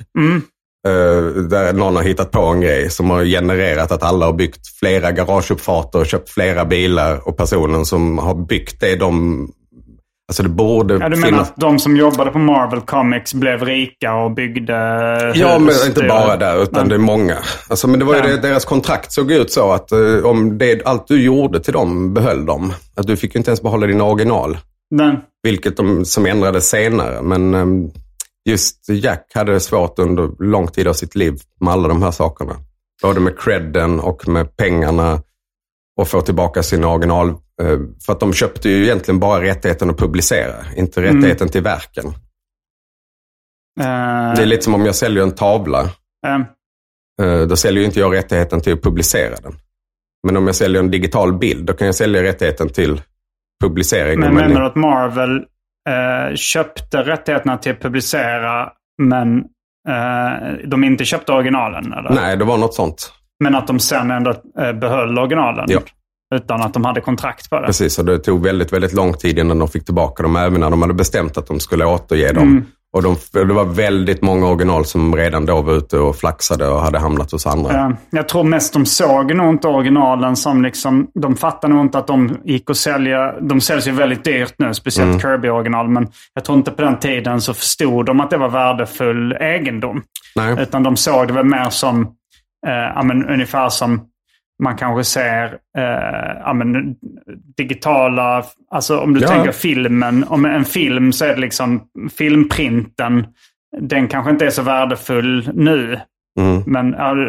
där någon har hittat på en grej som har genererat att alla har byggt flera garageuppfarter och köpt flera bilar, och personen som har byggt det, alltså det borde du menar att de som jobbade på Marvel Comics blev rika och byggde Ja, men inte bara där, utan det är många. Alltså, men det var ju deras kontrakt såg ut så att om allt du gjorde till dem behöll dem. Att du fick ju inte ens behålla dina original. Nej. Vilket som ändrades senare. Men just Jack hade det svårt under lång tid av sitt liv med alla de här sakerna. Både med credden och med pengarna, och få tillbaka sina original. För att de köpte ju egentligen bara rättigheten att publicera, inte rättigheten till verken. Det är lite som om jag säljer en tavla. Då säljer ju inte jag rättigheten till att publicera den. Men om jag säljer en digital bild, då kan jag sälja rättigheten till publicering. Men menar du att Marvel köpte rättigheterna till att publicera, men de inte köpte originalen? Eller? Nej, det var något sånt. Men att de sen ändå behöll originalen? Ja. Utan att de hade kontrakt för det? Precis, och det tog väldigt, väldigt lång tid innan de fick tillbaka dem, även när de hade bestämt att de skulle återge dem. Och det var väldigt många original som redan då var ute och flaxade och hade hamnat hos andra. Jag tror mest de såg nog inte originalen som liksom, de fattade nog inte att de gick och sälja. De säljs ju väldigt dyrt nu, speciellt Kirby-original, men jag tror inte på den tiden så förstod de att det var värdefull egendom. Nej. Utan de såg det väl mer som ungefär som man kanske ser digitala, alltså om du tänker filmen, om en film så är det liksom filmprinten, den kanske inte är så värdefull nu. Men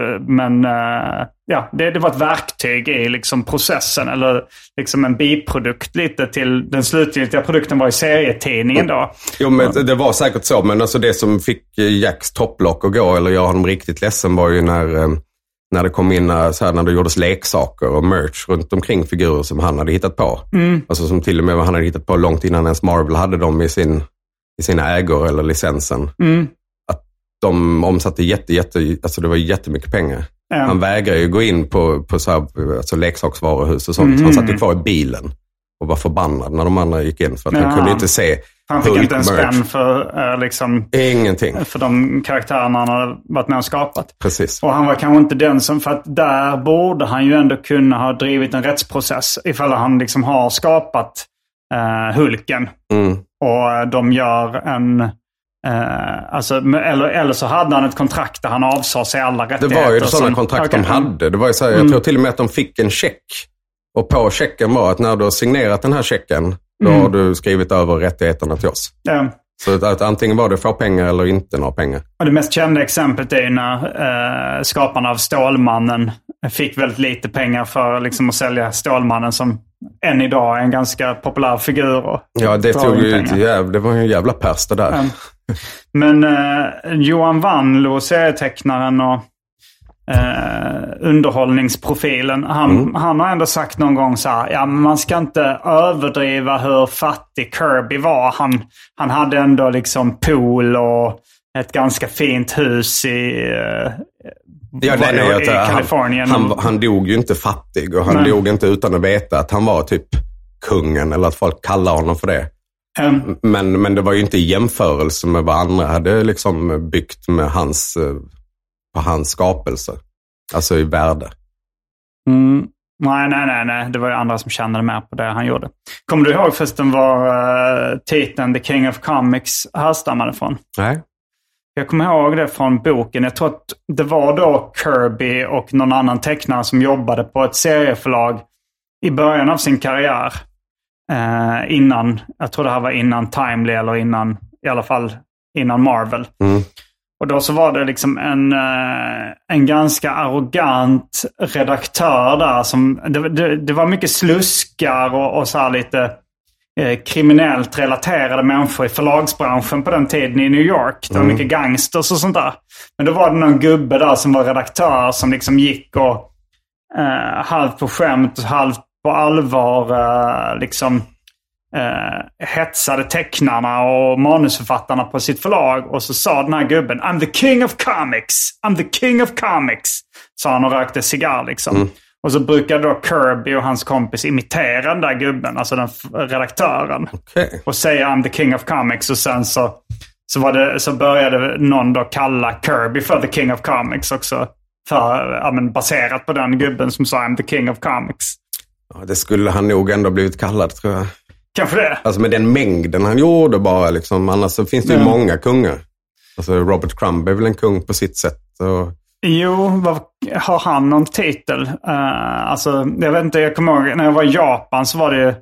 det var ett verktyg i liksom processen, eller liksom en biprodukt lite till den slutgiltiga produkten var i serietidningen då. Jo, men det var säkert så, men alltså det som fick Jacks topplock att gå eller göra honom riktigt ledsen var ju när det kom in så här, när det gjordes leksaker och merch runt omkring figurer som han hade hittat på. Alltså som till och med han hade hittat på långt innan ens Marvel hade dem i sina ägor eller licensen. Att de omsatte alltså det var jättemycket pengar. Han vägrade ju gå in på så här, alltså leksaksvaruhus och sånt. Han satt ju kvar i bilen och var förbannad när de andra gick in, för att han kunde inte se. Han fick inte en spänn för liksom ingenting. För de karaktärerna han hade varit med och skapat. Precis. Och han var kanske inte den som, för att där borde han ju ändå kunna ha drivit en rättsprocess ifall han liksom har skapat Hulken. Och de gör en alltså, eller så hade han ett kontrakt där han avsade sig alla rättigheter. Det var ju sådana kontrakt de hade. Det var ju så här, jag tror till och med att de fick en check. Och på checken var att när du har signerat den här checken, då har du skrivit över rättigheterna till oss. Så att antingen var det få pengar eller inte några pengar. Och det mest kända exemplet är när skaparna av Stålmannen fick väldigt lite pengar för liksom att sälja Stålmannen, som än idag är en ganska populär figur. Och det tog ju det var ju en jävla pers det där. Men Johan Wanlo, serietecknaren och underhållningsprofilen. Han har ändå sagt någon gång så här, ja, men man ska inte överdriva hur fattig Kirby var. Han hade ändå liksom pool och ett ganska fint hus i Kalifornien. Han dog ju inte fattig och han dog inte utan att veta att han var typ kungen eller att folk kallar honom för det. Men det var ju inte i jämförelse med vad andra hade liksom byggt med på hans skapelse. Alltså i värde. Nej. Det var ju andra som tjänade mer på det han gjorde. Kommer du ihåg förresten var titeln The King of Comics härstammade från? Nej. Jag kommer ihåg det från boken. Jag tror att det var då Kirby och någon annan tecknare som jobbade på ett serieförlag i början av sin karriär. Innan, jag tror det här var innan Timely eller innan, i alla fall innan Marvel. Och då så var det liksom en ganska arrogant redaktör där som, det var mycket sluskar och så här lite kriminellt relaterade människor i förlagsbranschen på den tiden i New York. Det var mycket gangsters och sånt där. Men då var det någon gubbe där som var redaktör som liksom gick och halvt på skämt och halvt på allvar liksom hetsade tecknarna och manusförfattarna på sitt förlag. Och så sa den här gubben, I'm the king of comics! I'm the king of comics! Sa han och rökte cigarr liksom. Och så brukade då Kirby och hans kompis imitera den där gubben, alltså den redaktören. Okay. Och säga I'm the king of comics. Och sen så började någon då kalla Kirby för the king of comics också. Baserat på den gubben som sa I'm the king of comics. Ja, det skulle han nog ändå blivit kallad, tror jag. Kanske det. Alltså med den mängden han gjorde bara liksom. Annars så finns det ju många kungar. Alltså Robert Crumb är väl en kung på sitt sätt. Och... Jo, har han någon titel? Alltså, jag vet inte, jag kommer ihåg när jag var i Japan så var det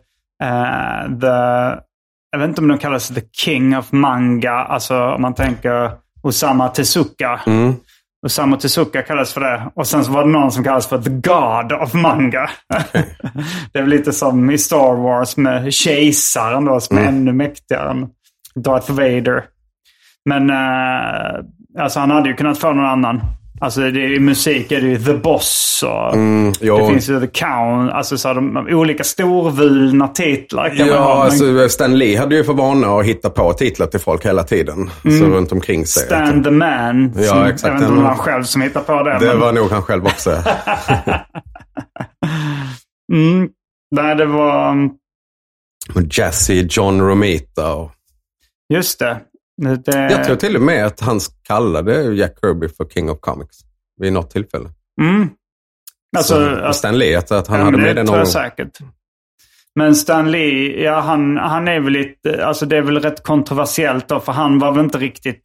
jag vet inte om de kallas The King of Manga. Alltså om man tänker Osamu Tezuka. Osamu Tezuka kallas för det. Och sen så var det någon som kallas för The God of Manga. Det är väl lite som i Star Wars med kejsaren då, som är ännu mäktigare än Darth Vader. Men alltså han hade ju kunnat få någon annan. Alltså i musik är det ju The Boss och det finns ju The Count. Alltså så de olika storvulna titlar kan man ha. Alltså Stan Lee hade ju för vana att hitta på titlar till folk hela tiden. Så runt omkring sig. Stan the Man. Ja, exakt. Jag vet inte om han själv som hittar på det. Det var nog han själv också. Nej, det var... Jazzy John Romita. Just det. Jag tror till och med att han kallade Jack Kirby för King of Comics vid något tillfälle. Alltså, Stan Lee, att han hade med den någon gång. Säkert. Men Stan Lee, ja, han är väl lite, alltså det är väl rätt kontroversiellt då, för han var väl inte riktigt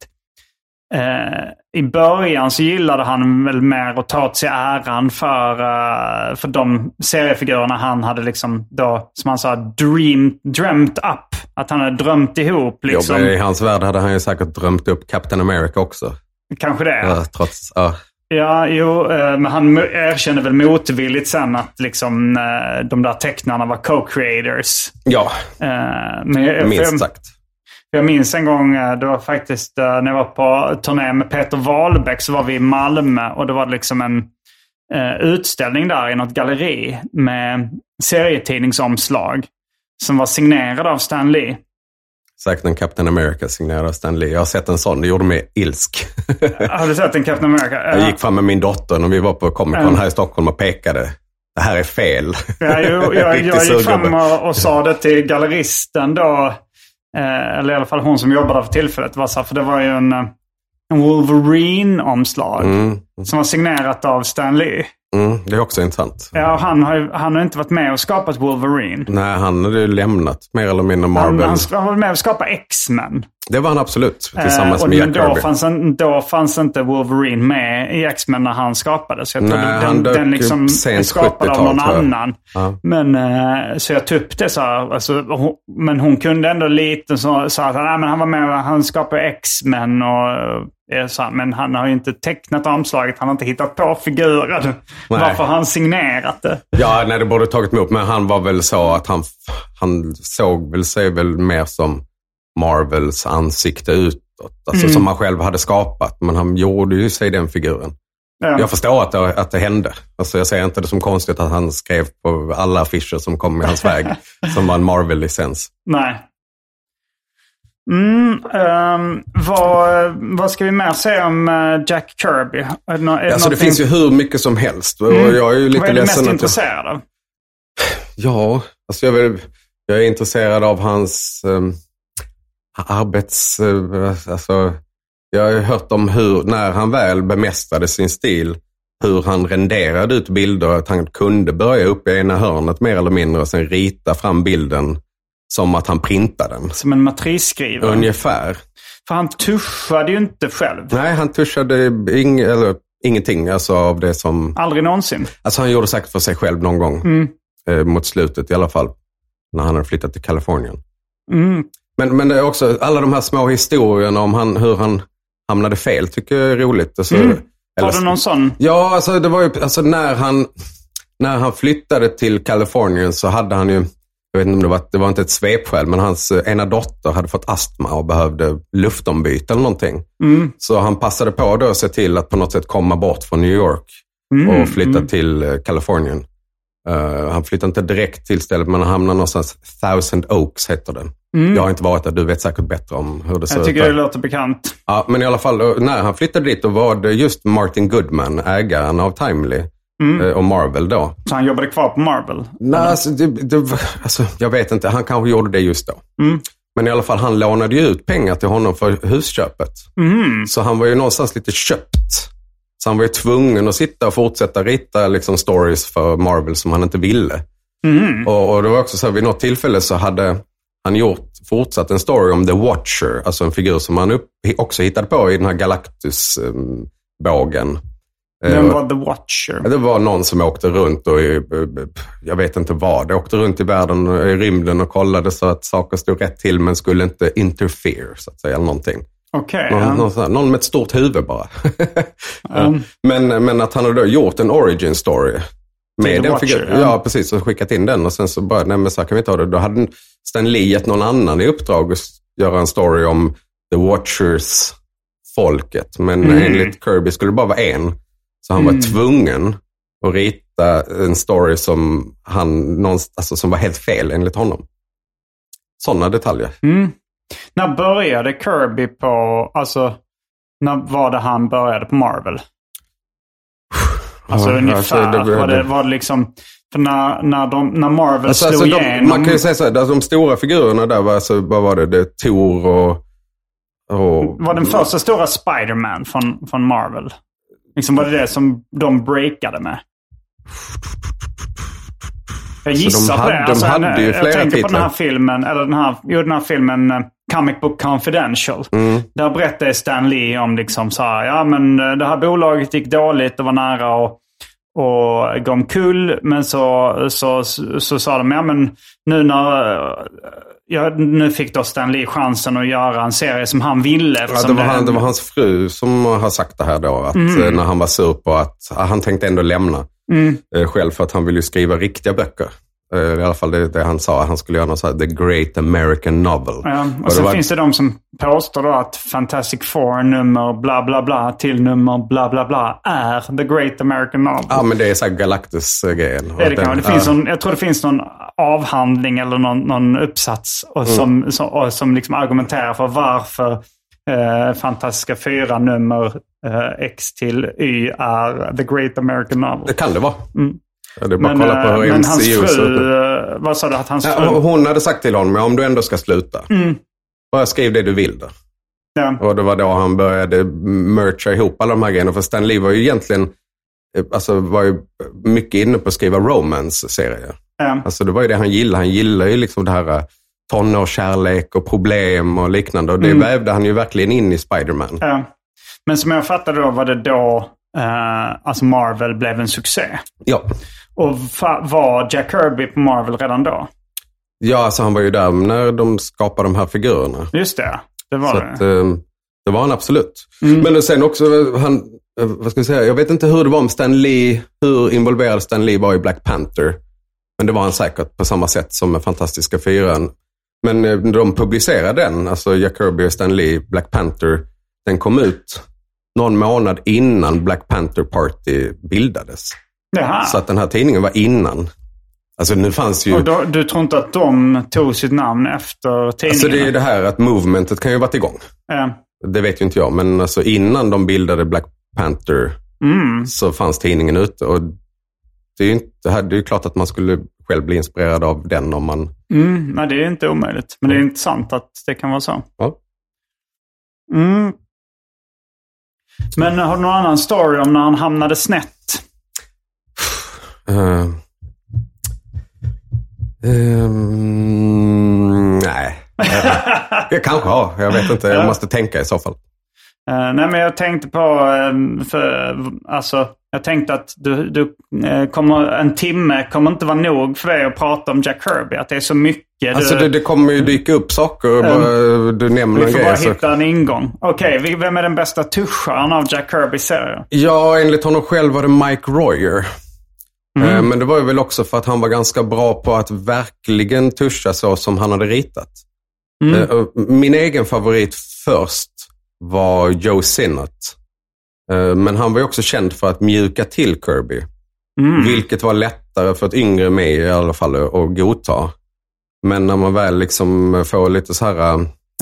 i början så gillade han väl mer att ta åt sig äran för de seriefigurerna han hade liksom då, som han sa, dreamt up. Att han hade drömt ihop liksom. Jo, i hans värld hade han ju säkert drömt upp Captain America också. Kanske det. Ja, trots, ja. Ja, jo, men han erkände väl motvilligt sen att liksom de där tecknarna var co-creators. Ja, minst sagt. Jag minns en gång, det var faktiskt när jag var på turné med Peter Wahlbeck, så var vi i Malmö och det var liksom en utställning där i något galleri med serietidningsomslag som var signerad av Stan Lee. Säkert en Captain America signerad av Stan Lee. Jag har sett en sån, det gjorde mig ilsk. Har du sett en Captain America? Jag gick fram med min dotter när vi var på Comic Con här i Stockholm och pekade. Det här är fel. Ja, jag gick fram och sa det till galleristen då. Eller i alla fall hon som jobbade för tillfället. För det var ju en Wolverine-omslag som var signerat av Stan Lee. Det är också intressant. Ja, han har inte varit med och skapat Wolverine. Nej, han hade lämnat mer eller mindre Marvel. Han var med och skapa X-Men. Det var han absolut, tillsammans med Jack Kirby. Då fanns inte Wolverine med i X-Men när han skapades. Jag tror den liksom skapade av någon annan. Ja. Men så jag tog upp det så här, alltså, men hon kunde ändå lite så att men han var med, han skapade X-Men och så, men han har ju inte tecknat omslaget, han har inte hittat på figuren. Varför har han signerat det? Ja, nej, det borde tagit emot, men han var väl så att han såg väl sig väl mer som Marvels ansikte utåt. Alltså som han själv hade skapat. Men han gjorde ju sig den figuren. Ja. Jag förstår att det hände. Alltså jag ser inte det som konstigt att han skrev på alla affischer som kom i hans väg som var en Marvel-licens. Nej. Vad ska vi mer säga om Jack Kirby? Alltså det finns ju hur mycket som helst. Och jag är ju lite vad är du mest intresserad av? Ja, alltså jag är intresserad av hans alltså jag har hört om hur, när han väl bemästrade sin stil, hur han renderade ut bilder, att han kunde börja upp i ena hörnet mer eller mindre och sen rita fram bilden som att han printade den. Som en matrisskrivare. Ungefär. För han tuschade ju inte själv. Nej, han tuschade ingenting alltså, av det som... Aldrig någonsin. Alltså han gjorde säkert för sig själv någon gång. Mot slutet i alla fall. När han hade flyttat till Kalifornien. Men det är också alla de här små historierna om hur han hamnade fel tycker jag är roligt. Alltså, har du någon sån? Ja, alltså det var ju alltså, när han flyttade till Kalifornien så hade han ju, jag vet inte om det var inte ett svepskäl, men hans ena dotter hade fått astma och behövde luftombyte eller någonting. Så han passade på då att se till att på något sätt komma bort från New York och flytta till Kalifornien. Han flyttade inte direkt till stället, men han hamnade någonstans. Thousand Oaks heter den. Jag har inte varit där, du vet säkert bättre om hur det ser ut. Jag tycker det låter bekant. Ja, men i alla fall, när han flyttade dit då var det just Martin Goodman, ägaren av Timely och Marvel då. Så han jobbade kvar på Marvel? Nej, alltså, jag vet inte. Han kanske gjorde det just då. Men i alla fall, han lånade ju ut pengar till honom för husköpet. Så han var ju någonstans lite köpt. Så han var ju tvungen att sitta och fortsätta rita liksom stories för Marvel som han inte ville. Och det var också så här, vid något tillfälle så hade han fortsatt en story om The Watcher. Alltså en figur som han också hittade på i den här Galactus-bågen. Vem var The Watcher? Det var någon som åkte runt och jag vet inte vad. Det åkte runt i världen, i rymden och kollade så att saker stod rätt till men skulle inte interfere så att säga, eller någonting. Okay, någon med ett stort huvud bara. Men att han hade gjort en origin story med den figuren. Ja, precis. Och skickat in den och sen så bara, nej men så kan vi ta det. Då hade Stan Lee gett någon annan i uppdrag att göra en story om The Watchers folket. Men enligt Kirby skulle det bara vara en. Så han var tvungen att rita en story som som var helt fel enligt honom. Sådana detaljer. När började Kirby när var det han började på Marvel? Alltså ungefär, var det liksom, för när Marvel slog igenom... Man kan ju säga så här, de stora figurerna där var, vad var det? Det är Thor och... Var den första stora Spider-Man från Marvel? Liksom var det som de breakade med? Jag gissar på det. De hade ju flera jag tänker titlar. På den här filmen Comic Book Confidential. Där berättade Stan Lee om liksom så här, ja men det här bolaget gick dåligt, det var nära och gå omkull, men så sa de, ja men nu fick då Stan Lee chansen att göra en serie som han ville. Ja, det var hans fru som har sagt det här då, att när han var sur på att han tänkte ändå lämna själv för att han ville skriva riktiga böcker. I alla fall det han sa, han skulle göra något så här, The Great American Novel. Ja, och så finns det de som påstår då att Fantastic Four nummer bla bla bla till nummer bla bla bla är The Great American Novel. Ja, men det är så här Galactus-grejen. Jag tror det finns någon avhandling eller någon uppsats som liksom argumenterar för varför Fantastiska 4 nummer X till Y är The Great American Novel. Det kan det vara. Det är bara att kolla på hur men hans fru, vad sa du att hans fru... Hon hade sagt till honom, om du ändå ska sluta, bara skriv det du vill där. Ja. Och det var då han började mercha ihop alla de här grejerna. För Stan Lee var ju egentligen, var ju mycket inne på att skriva romance-serier. Ja. Alltså det var ju det han gillade. Han gillade ju liksom det här tonårskärlek och problem och liknande. Och det vävde han ju verkligen in i Spider-Man. Ja. Men som jag fattade då var det då Marvel blev en succé. Ja. Och var Jack Kirby på Marvel redan då? Ja, alltså han var ju där när de skapade de här figurerna. Just det, det var så det. Att, det var han absolut. Men sen också, vad ska jag säga, jag vet inte hur det var med Stan Lee, hur involverad Stan Lee var i Black Panther. Men det var han säkert på samma sätt som med Fantastiska 4. Men de publicerade den, alltså Jack Kirby och Stan Lee, Black Panther, den kom ut någon månad innan Black Panther Party bildades. Jaha. Så att den här tidningen var innan. Alltså nu fanns ju... Och du tror inte att de tog sitt namn efter tidningen? Alltså det är det här att movementet kan ju varit igång. Det vet ju inte jag, men alltså innan de bildade Black Panther så fanns tidningen ute. Och det är ju klart att man skulle själv bli inspirerad av den om man... Nej, det är inte omöjligt. Men det är intressant att det kan vara så. Ja. Men har du någon annan story om när han hamnade snett? Nej. Jag kanske har. Jag vet inte. Jag måste tänka i så fall. Nej, men jag tänkte på... jag tänkte att du en timme kommer inte vara nog för dig att prata om Jack Kirby. Att det är så mycket. Alltså det kommer ju dyka upp saker. Du nämner vi får bara hitta en ingång. Okej, vem är den bästa tuscharen av Jack Kirbys serier? Ja, enligt honom själv var det Mike Royer. Men det var ju väl också för att han var ganska bra på att verkligen tuscha så som han hade ritat. Min egen favorit först var Joe Sinnott. Men han var ju också känd för att mjuka till Kirby. Vilket var lättare för ett yngre mig i alla fall att godta. Men när man väl liksom får lite så här...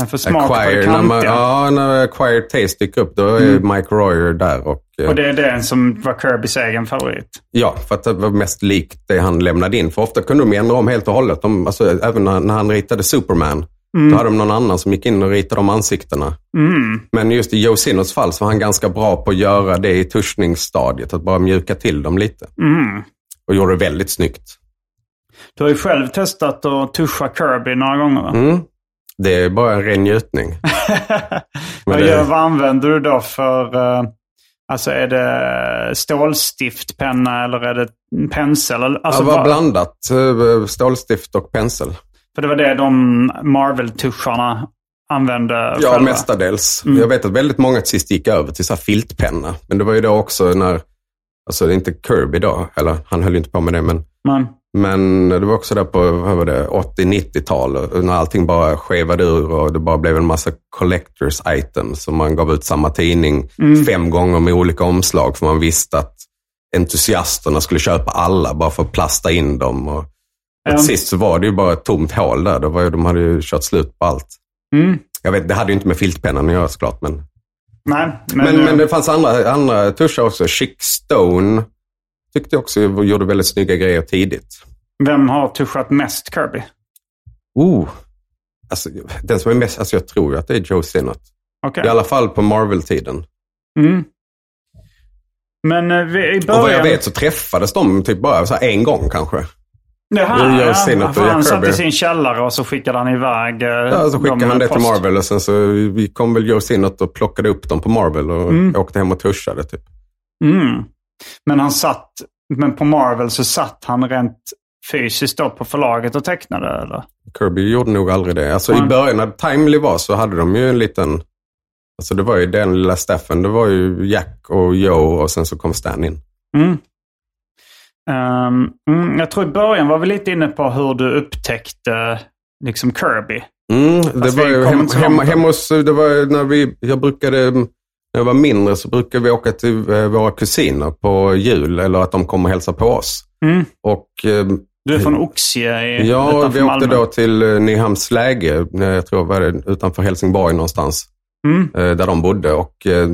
när acquired taste dyker upp, då är Mike Royer där. Och det är den som var Kirbys egen favorit? Ja, för att det var mest likt det han lämnade in. För ofta kunde de ändra om helt och hållet. Även när han ritade Superman, då hade de någon annan som gick in och ritade om ansiktena. Men just i Joe Sinnotts fall så var han ganska bra på att göra det i tuschningsstadiet. Att bara mjuka till dem lite. Och gjorde det väldigt snyggt. Du har ju själv testat att tuscha Kirby några gånger, va? Det är bara en ren njutning. Vad använder du då för... Alltså är det stålstiftpenna eller är det pensel? Alltså det var blandat. Stålstift och pensel. För det var det de Marvel-tuscharna använde Ja, själva. mestadels. Jag vet att väldigt många till sist gick över till så här filtpenna. Men det var ju då också när... Alltså inte Kirby då. Eller han höll inte på med det, men det var också där på 80-90-tal när allting bara skevade ur och det bara blev en massa collectors items som man gav ut samma tidning 5 gånger med olika omslag för man visste att entusiasterna skulle köpa alla bara för att plasta in dem. Och sist så var det ju bara ett tomt hål där. De hade ju kört slut på allt. Jag vet, det hade ju inte med filtpennan att göra såklart, men... Nej, men det fanns andra tuschar också. Chic Stone tyckte jag också gjorde väldigt snygga grejer tidigt. Vem har tuschat mest Kirby? Alltså, den som är mest, alltså jag tror att det är Joe Sinnott. Okay. I alla fall på Marvel-tiden. Men i början... Och vad jag vet så träffades de typ bara så här en gång kanske. Jaha, han satt i sin källare och så skickade han iväg. Ja, så skickade han det till Marvel och sen så kom väl Joe Sinnott och plockade upp dem på Marvel och åkte hem och tuschade typ. Men på Marvel så satt han rent fysiskt då på förlaget och tecknade, eller? Kirby gjorde nog aldrig det. Alltså i början när Timely var så hade de ju en liten... Alltså det var ju den lilla Steffen. Det var ju Jack och Joe och sen så kom Stan in. Jag tror i början var vi lite inne på hur du upptäckte liksom Kirby. Det var ju hemma hos... Det var när jag var mindre så brukade vi åka till våra kusiner på jul eller att de kom och hälsade på oss. Och, du är från Oxie ja, vi åkte då till Nyhamns läge, jag tror var det utanför Helsingborg någonstans, där de bodde. Och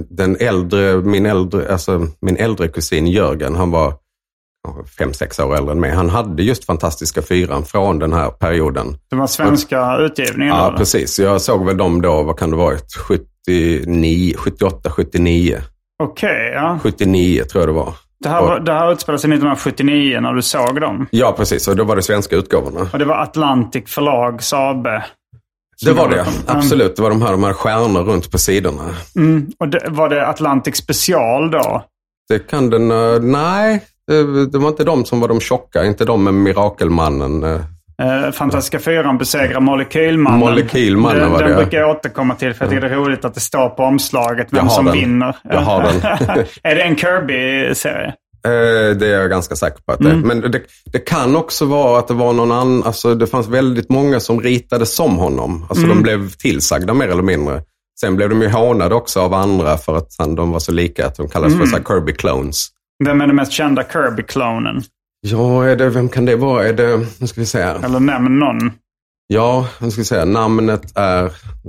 min äldre kusin Jörgen, han var 5-6 år äldre än mig. Han hade just Fantastiska Fyran från den här perioden. Det var svenska utgivningen? Ja, precis. Jag såg väl dem då, vad kan det varit? 78, 79. Okej, ja. 79 tror jag det var. Det här utspelade sig 1979 när du såg dem? Ja, precis. Och då var det svenska utgåvorna. Och det var Atlantic förlag, Sabe? Det var det, absolut. Det var de här stjärnor runt på sidorna. Och var det Atlantic special då? Det kan den... Nej, det var inte de som var de tjocka. Inte de med Mirakelmannen. Fantastiska Fyran besegrar Molekylmannen. Molekylmannen var det. Den brukar jag återkomma till för att det är roligt att det står på omslaget vem som vinner. Jag har den. Är det en Kirby-serie? Det är jag ganska säker på att det är. Men det kan också vara att det var någon annan. Alltså det fanns väldigt många som ritade som honom. Alltså de blev tillsagda mer eller mindre. Sen blev de ju hånade också av andra för att de var så lika att de kallas för så här Kirby-clones. Vem är den mest kända Kirby-clonen? Ja, vem kan det vara? Nu ska vi se här. Eller nämn någon. Ja, nu ska vi säga. Namnet är...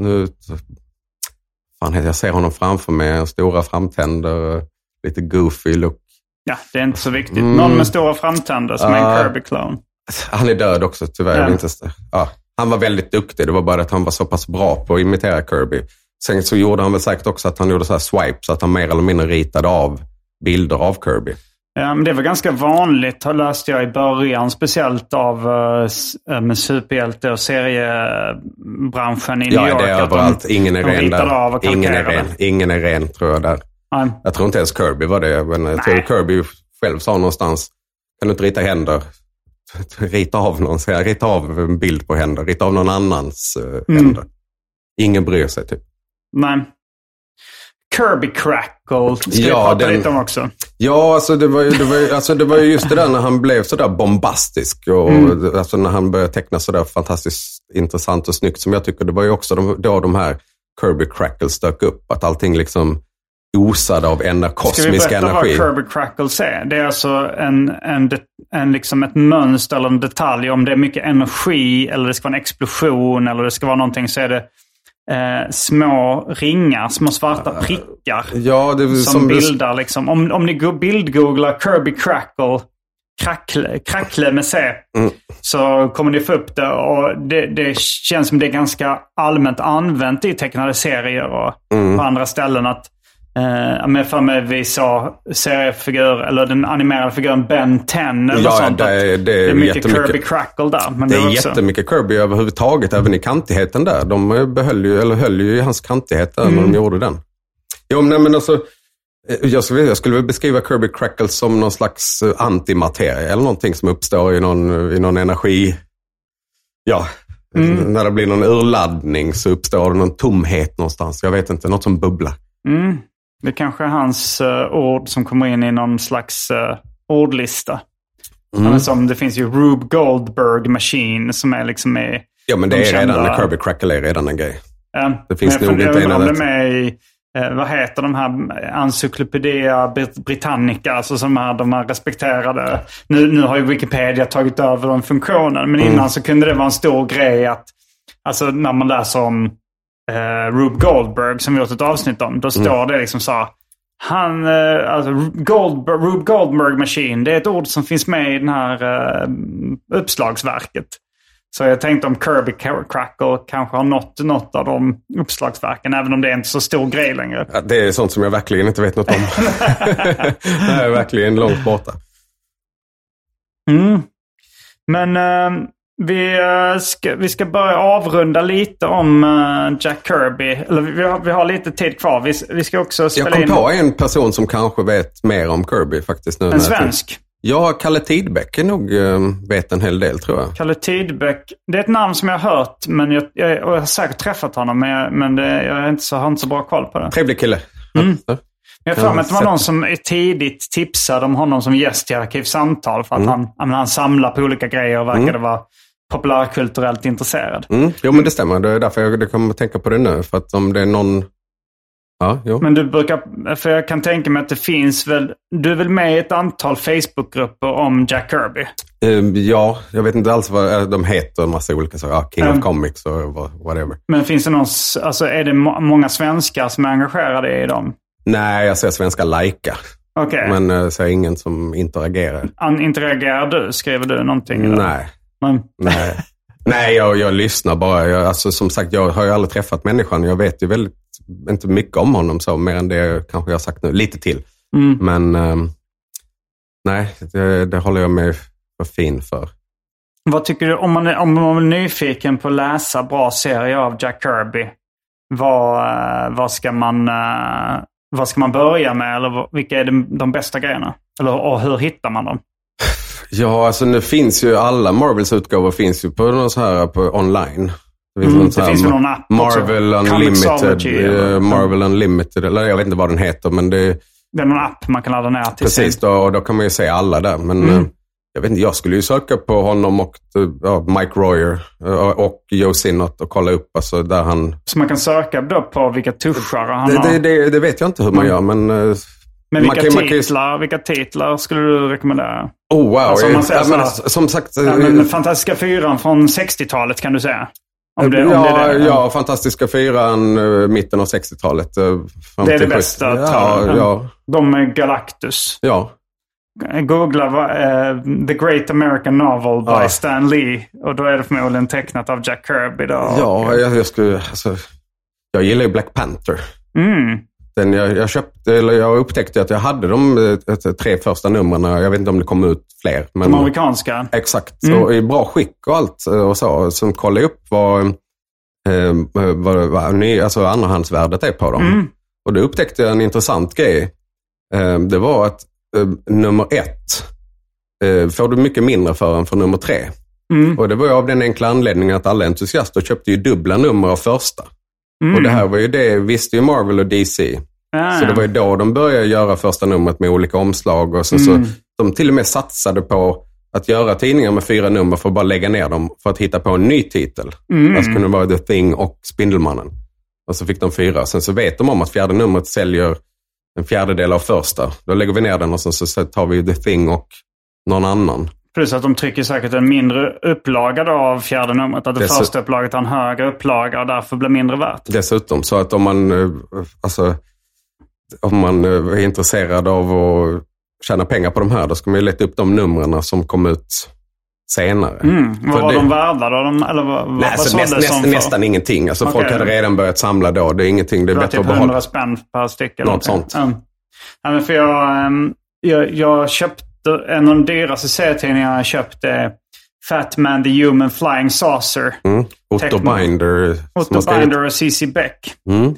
Jag ser honom framför mig. Stora framtänder, lite goofy look. Ja, det är inte så viktigt. Någon med stora framtänder som är en Kirby-clone. Han är död också, tyvärr. Ja. Han var väldigt duktig. Det var bara att han var så pass bra på att imitera Kirby. Sen så gjorde han väl säkert också att han gjorde så här swipe så att han mer eller mindre ritade av bilder av Kirby. Ja, men det var ganska vanligt, läste jag i början, speciellt av med superhjälte- och seriebranschen i New York. Ja, det är överallt. Ingen är ren där. Ingen är ren, tror jag, där. Jag tror inte ens Kirby var det. Men jag tror Kirby själv sa någonstans, kan du inte rita händer? Rita av en bild på händer. Rita av någon annans händer. Ingen bryr sig, typ. Nej. Kirby Crackle ska vi prata lite om också. Ja, alltså det var ju just det där när han blev så där bombastisk och alltså när han började teckna så där fantastiskt intressant och snyggt som jag tycker. Det var ju också då de här Kirby Crackles dök upp, att allting liksom osade av kosmisk energi. Ska vi berätta vad Kirby Crackles är? Det är alltså en liksom ett mönster eller en detalj. Om det är mycket energi eller det ska vara en explosion eller det ska vara någonting, så är det små ringar, små svarta prickar som bildar liksom. Om ni bildgooglar Kirby Crackle med C, så kommer ni få upp det, och det känns som det är ganska allmänt använt i tecknade serier och på andra ställen att för mig vi sa seriefigur eller den animerade figuren Ben 10 eller sånt. Det är mycket Kirby Crackle där. Men det är också jättemycket Kirby överhuvudtaget, även i kantigheten där. De höll ju i hans kantighet där när de gjorde den. Jo, men alltså, jag skulle väl beskriva Kirby Crackle som någon slags antimateria eller någonting som uppstår i någon energi. Ja, när det blir någon urladdning så uppstår det någon tomhet någonstans. Jag vet inte, något som bubblar. Det kanske är hans ord som kommer in i någon slags ordlista. Som det finns ju Rube Goldberg Machine som är liksom med. Ja, men det är redan, Kirby Crackle är redan en grej. Det finns nog inte en annan. Med i, vad heter de här Encyclopedia Britannica, alltså som är de här respekterade. Nu har ju Wikipedia tagit över den funktionen, men innan så kunde det vara en stor grej att, alltså när man läser om Rube Goldberg som vi har gjort ett avsnitt om, då står det liksom så Rube Goldberg Machine, det är ett ord som finns med i den här uppslagsverket. Så jag tänkte om Kirby Crackle kanske har något av de uppslagsverken, även om det är inte så stor grej längre. Ja, det är sånt som jag verkligen inte vet något om. Det är verkligen långt borta. Men vi ska börja avrunda lite om Jack Kirby. Eller vi har lite tid kvar. Vi ska också spela in. Jag kom på en person som kanske vet mer om Kirby faktiskt nu. En svensk? Ja, Kalle Tidbeck är nog vet en hel del, tror jag. Kalle Tidbeck, det är ett namn som jag har hört, men jag har säkert träffat honom, men jag har inte så bra koll på det. Trevlig kille. Jag tror att det var någon som tidigt tipsade om honom som gäst i Arkivsamtal för att han samlar på olika grejer och verkade vara populärkulturellt intresserad. Jo, men det stämmer. Det är därför jag kommer att tänka på det nu. För att om det är någon... Ja, jo. Men för jag kan tänka mig att det finns väl... Du är väl med i ett antal Facebookgrupper om Jack Kirby? Ja, jag vet inte alls vad de heter. En massa olika saker. King of Comics och whatever. Men finns det någon... Alltså är det många svenskar som är engagerade i dem? Nej, jag ser svenska lajka. Okay. Men jag ser ingen som interagerar. Interagerar du? Skriver du någonting? Eller? Nej, jag lyssnar bara. Alltså, som sagt, jag har ju aldrig träffat människan. Jag vet ju väldigt inte mycket om honom så, mer än det kanske jag har sagt nu. Lite till. Men nej, det håller jag mig för fin för. Vad tycker du, om man är nyfiken på att läsa bra serier av Jack Kirby, vad ska man börja med? Eller vilka är de bästa grejerna? Och hur hittar man dem? Ja, alltså nu finns ju alla Marvels utgåvor finns ju på någon så här på online. Det finns någon app Marvel också. Unlimited, Marvel Unlimited, eller jag vet inte vad den heter, men det är någon app man kan ladda ner till. Precis, då kan man ju se alla där, men Jag vet inte, jag skulle ju söka på honom och Mike Royer och Joe Sinnott och kolla upp alltså, där han... Så man kan söka då på vilka tuschar han har? Det vet jag inte hur man gör, men vilka titlar skulle du rekommendera? Oh wow, alltså, om man säger som sagt... Fantastiska fyran från 60-talet kan du säga. Ja, Fantastiska fyran, mitten av 60-talet. Det är det bästa. Ja. De med Galactus. Ja. Googla The Great American Novel by Stan Lee. Och då är det förmodligen tecknat av Jack Kirby. Då. Ja, jag gillar ju Black Panther. Den jag upptäckte att jag hade de 3 första numren. Jag vet inte om det kom ut fler. Men, de amerikanska? Exakt. Och i bra skick och allt. Och så. Som kollade upp vad andrahandsvärdet är på dem. Och då upptäckte jag en intressant grej. Det var att nummer 1 får du mycket mindre för nummer 3. Och det var ju av den enkla anledningen att alla entusiaster köpte ju dubbla nummer av första. Och det här var ju det, visste ju Marvel och DC. Så det var ju då de började göra första numret med olika omslag. Och så de till och med satsade på att göra tidningar med 4 nummer för att bara lägga ner dem för att hitta på en ny titel. Det skulle vara The Thing och Spindelmannen. Och så fick de 4. Sen så vet de om att 4:e numret säljer en 1/4 av första. Då lägger vi ner den och så tar vi The Thing och någon annan. Plus att de trycker säkert en mindre upplaga då av 4:e numret. Att det första upplaget har en högre upplaga och därför blir mindre värt. Dessutom, så att om man är intresserad av att tjäna pengar på de här, då ska man ju leta upp de numren som kom ut senare. Vad var de värda då? Nästan ingenting. Alltså folk hade redan börjat samla då. Det är ingenting, det är bättre att behålla. 100 spänn per styck. Något sånt. Ja, men för jag köpte en av de dyraste serietidningarna jag köpte, Fat Man the Human Flying Saucer. Otto Binder och C.C. Beck.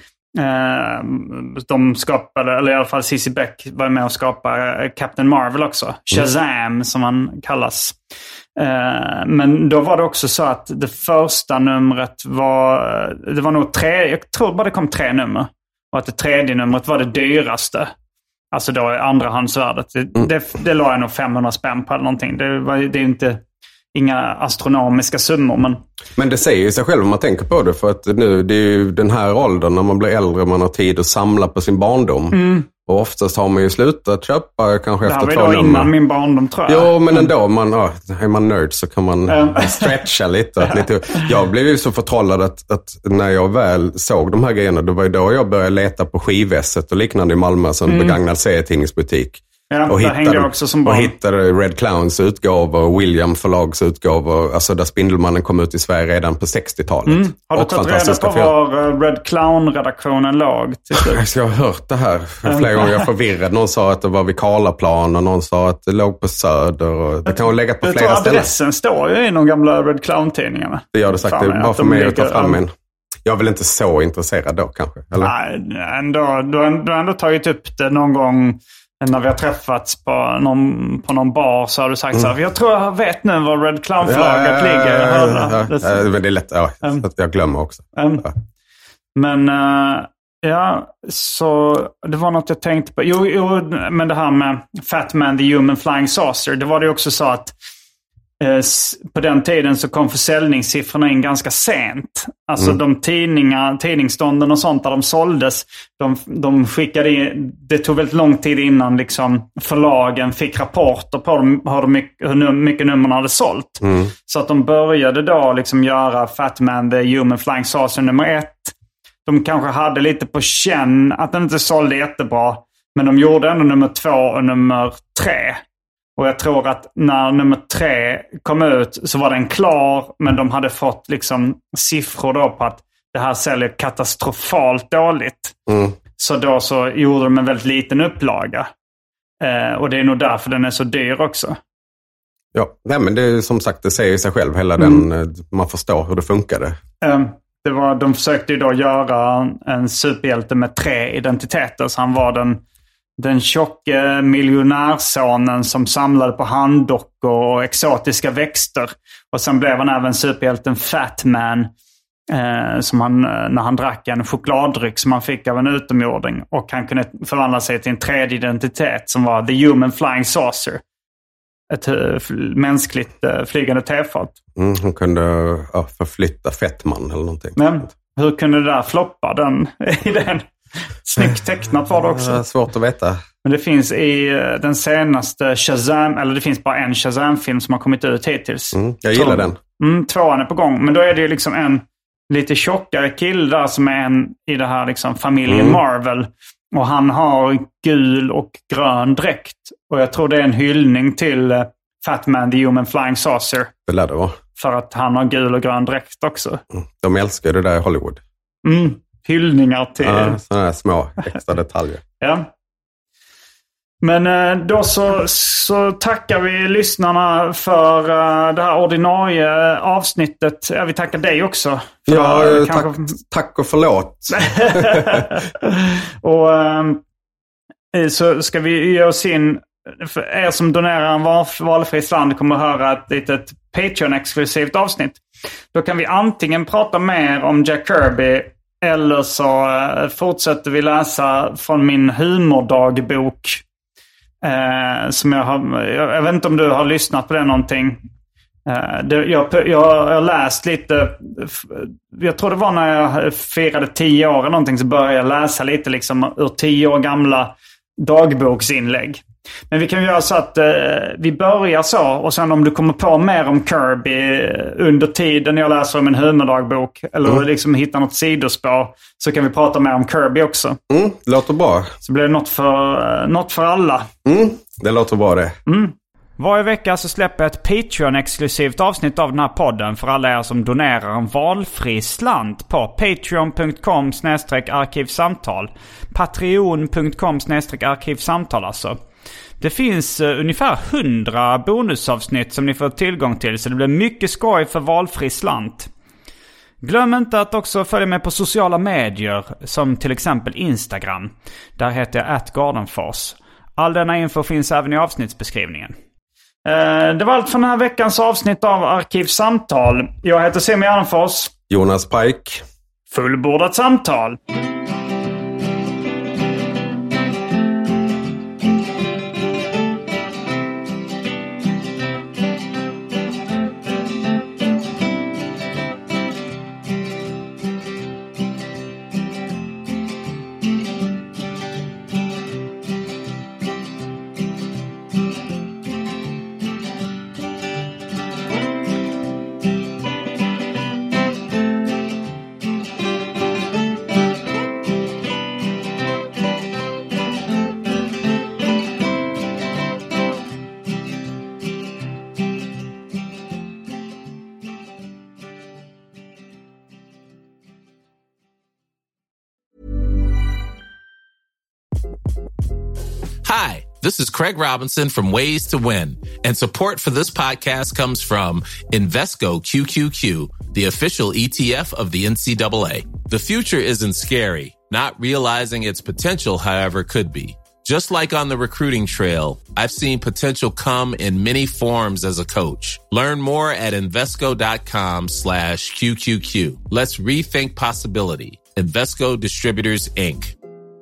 De skapade, eller i alla fall C.C. Beck var med och skapade Captain Marvel också. Shazam som han kallas. Men då var det också så att det första numret det var nog 3, jag tror bara det kom 3 nummer. Och att det 3:e numret var det dyraste. Alltså då andrahandsvärdet. Det la jag nog 500 spänn på eller någonting. Det är inte inga astronomiska summor. Men det säger ju sig själv om man tänker på det. För att nu, det är ju den här åldern när man blir äldre, man har tid att samla på sin barndom. Och oftast har man ju slutat köpa kanske efter 2 nummer. Det var innan min barndom tror jag. Jo, men ändå, är man nörd så kan man stretcha lite. Jag blev ju så förtrollad att när jag väl såg de här grejerna, det var ju då jag började leta på Skivesset och liknande i Malmö som en begagnad serietidningsbutik. Ja, och hittade Red Clowns utgåvor och William förlags utgåvor, alltså där Spindelmannen kom ut i Sverige redan på 60-talet. Har du tagit reda på var Red Clown-redaktionen låg? Jag har hört det här flera gånger. Jag är förvirrad. Någon sa att det var vid Karlaplan och någon sa att det låg på Söder. Och det kan lägga på flera ställen. Adressen står ju i de gamla Red Clown-tidningarna. Det gör det sagt. Det är bara för mig att ta fram en. Jag är väl inte så intresserad då kanske? Eller? Nej, du har ändå tagit upp det någon gång. När vi har träffats på någon bar så har du sagt så här: jag tror jag vet nu var Red Clown-flagget ligger. Men det är lätt, att jag glömmer också. Men så det var något jag tänkte på. Jo, men det här med Fat Man the Human Flying Saucer, det var det också så att på den tiden så kom försäljningssiffrorna in ganska sent. Alltså de tidningsstånden och sånt där de såldes, de skickade in, det tog väldigt lång tid innan liksom förlagen fick rapporter på hur mycket numren hade sålt. Så att de började då liksom göra Fat Man the Human Flying Saucer nummer 1. De kanske hade lite på känn att den inte sålde jättebra, men de gjorde ändå nummer 2 och nummer 3. Och jag tror att när nummer 3 kom ut så var den klar, men de hade fått liksom siffror då på att det här säljer katastrofalt dåligt. Så då så gjorde de en väldigt liten upplaga. Och det är nog därför den är så dyr också. Ja, nej, men det är som sagt, det säger sig själv. Hela den, man förstår hur det funkade. De försökte ju då göra en superhjälte med 3 identiteter. Så han var den tjocke miljonärsonen som samlade på handdockor och exotiska växter. Och sen blev han även superhjälten Fat Man. Som när han drack en chokladdryck som han fick av en utomjording. Och han kunde förvandla sig till en 3:e identitet som var The Human Flying Saucer. ett mänskligt flygande tefat. Hon kunde förflytta fettman eller någonting. Men hur kunde det där floppa den idén? Snyggt tecknat var det också. Svårt att veta. Men det finns i den senaste Shazam, eller det finns bara en Shazam-film som har kommit ut hittills. Jag gillar den. 2:an är på gång. Men då är det ju liksom en lite tjockare kill där som är en i det här liksom familjen Marvel. Och han har gul och grön dräkt. Och jag tror det är en hyllning till Fat Man, the Human Flying Saucer. Det lär det vara. För att han har gul och grön dräkt också. De älskar det där i Hollywood. Hyllningar till... Ja, sådana här små extra detaljer. Ja. Men då så tackar vi lyssnarna för det här ordinarie avsnittet. Ja, vi tackar dig också. Ja, tack och förlåt. Och så ska vi ge oss in. För er som donerar en valfri slant kommer att höra ett litet Patreon-exklusivt avsnitt. Då kan vi antingen prata mer om Jack Kirby eller så fortsätter vi läsa från min humordagbok. Som jag vet inte om du har lyssnat på det någonting. Jag har läst lite. Jag tror det var när jag firade 10 år eller någonting, så började jag läsa lite liksom ur 10 år gamla dagboksinlägg. Men vi kan göra så att vi börjar så, och sen om du kommer på mer om Kirby under tiden jag läser om en humordagbok eller liksom hittar något sidospår, så kan vi prata mer om Kirby också. Det låter bra. Så blir det något för alla. Det låter bra det. Varje vecka så släpper jag ett Patreon-exklusivt avsnitt av den här podden för alla er som donerar en valfri slant på patreon.com/arkivsamtal. Patreon.com/arkivsamtal alltså. Det finns ungefär 100 bonusavsnitt som ni får tillgång till, så det blir mycket skoj för valfri slant. Glöm inte att också följa med på sociala medier som till exempel Instagram. Där heter jag @Gardenfors. All denna info finns även i avsnittsbeskrivningen. Det var allt för den här veckans avsnitt av Arkivsamtal. Jag heter Simon Gärdenfors. Jonas Pike. Fullbordat samtal. Hi, this is Craig Robinson from Ways to Win, and support for this podcast comes from Invesco QQQ, the official ETF of the NCAA. The future isn't scary. Not realizing its potential, however, could be. Just like on the recruiting trail, I've seen potential come in many forms as a coach. Learn more at Invesco.com/QQQ. Let's rethink possibility. Invesco Distributors, Inc.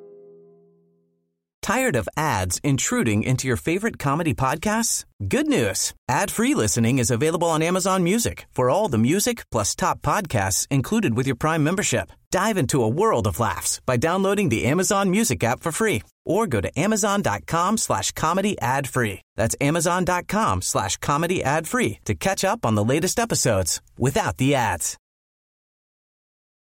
Tired of ads intruding into your favorite comedy podcasts? Good news. Ad-free listening is available on Amazon Music for all the music plus top podcasts included with your Prime membership. Dive into a world of laughs by downloading the Amazon Music app for free or go to amazon.com/comedy ad-free. That's amazon.com/comedy ad-free to catch up on the latest episodes without the ads.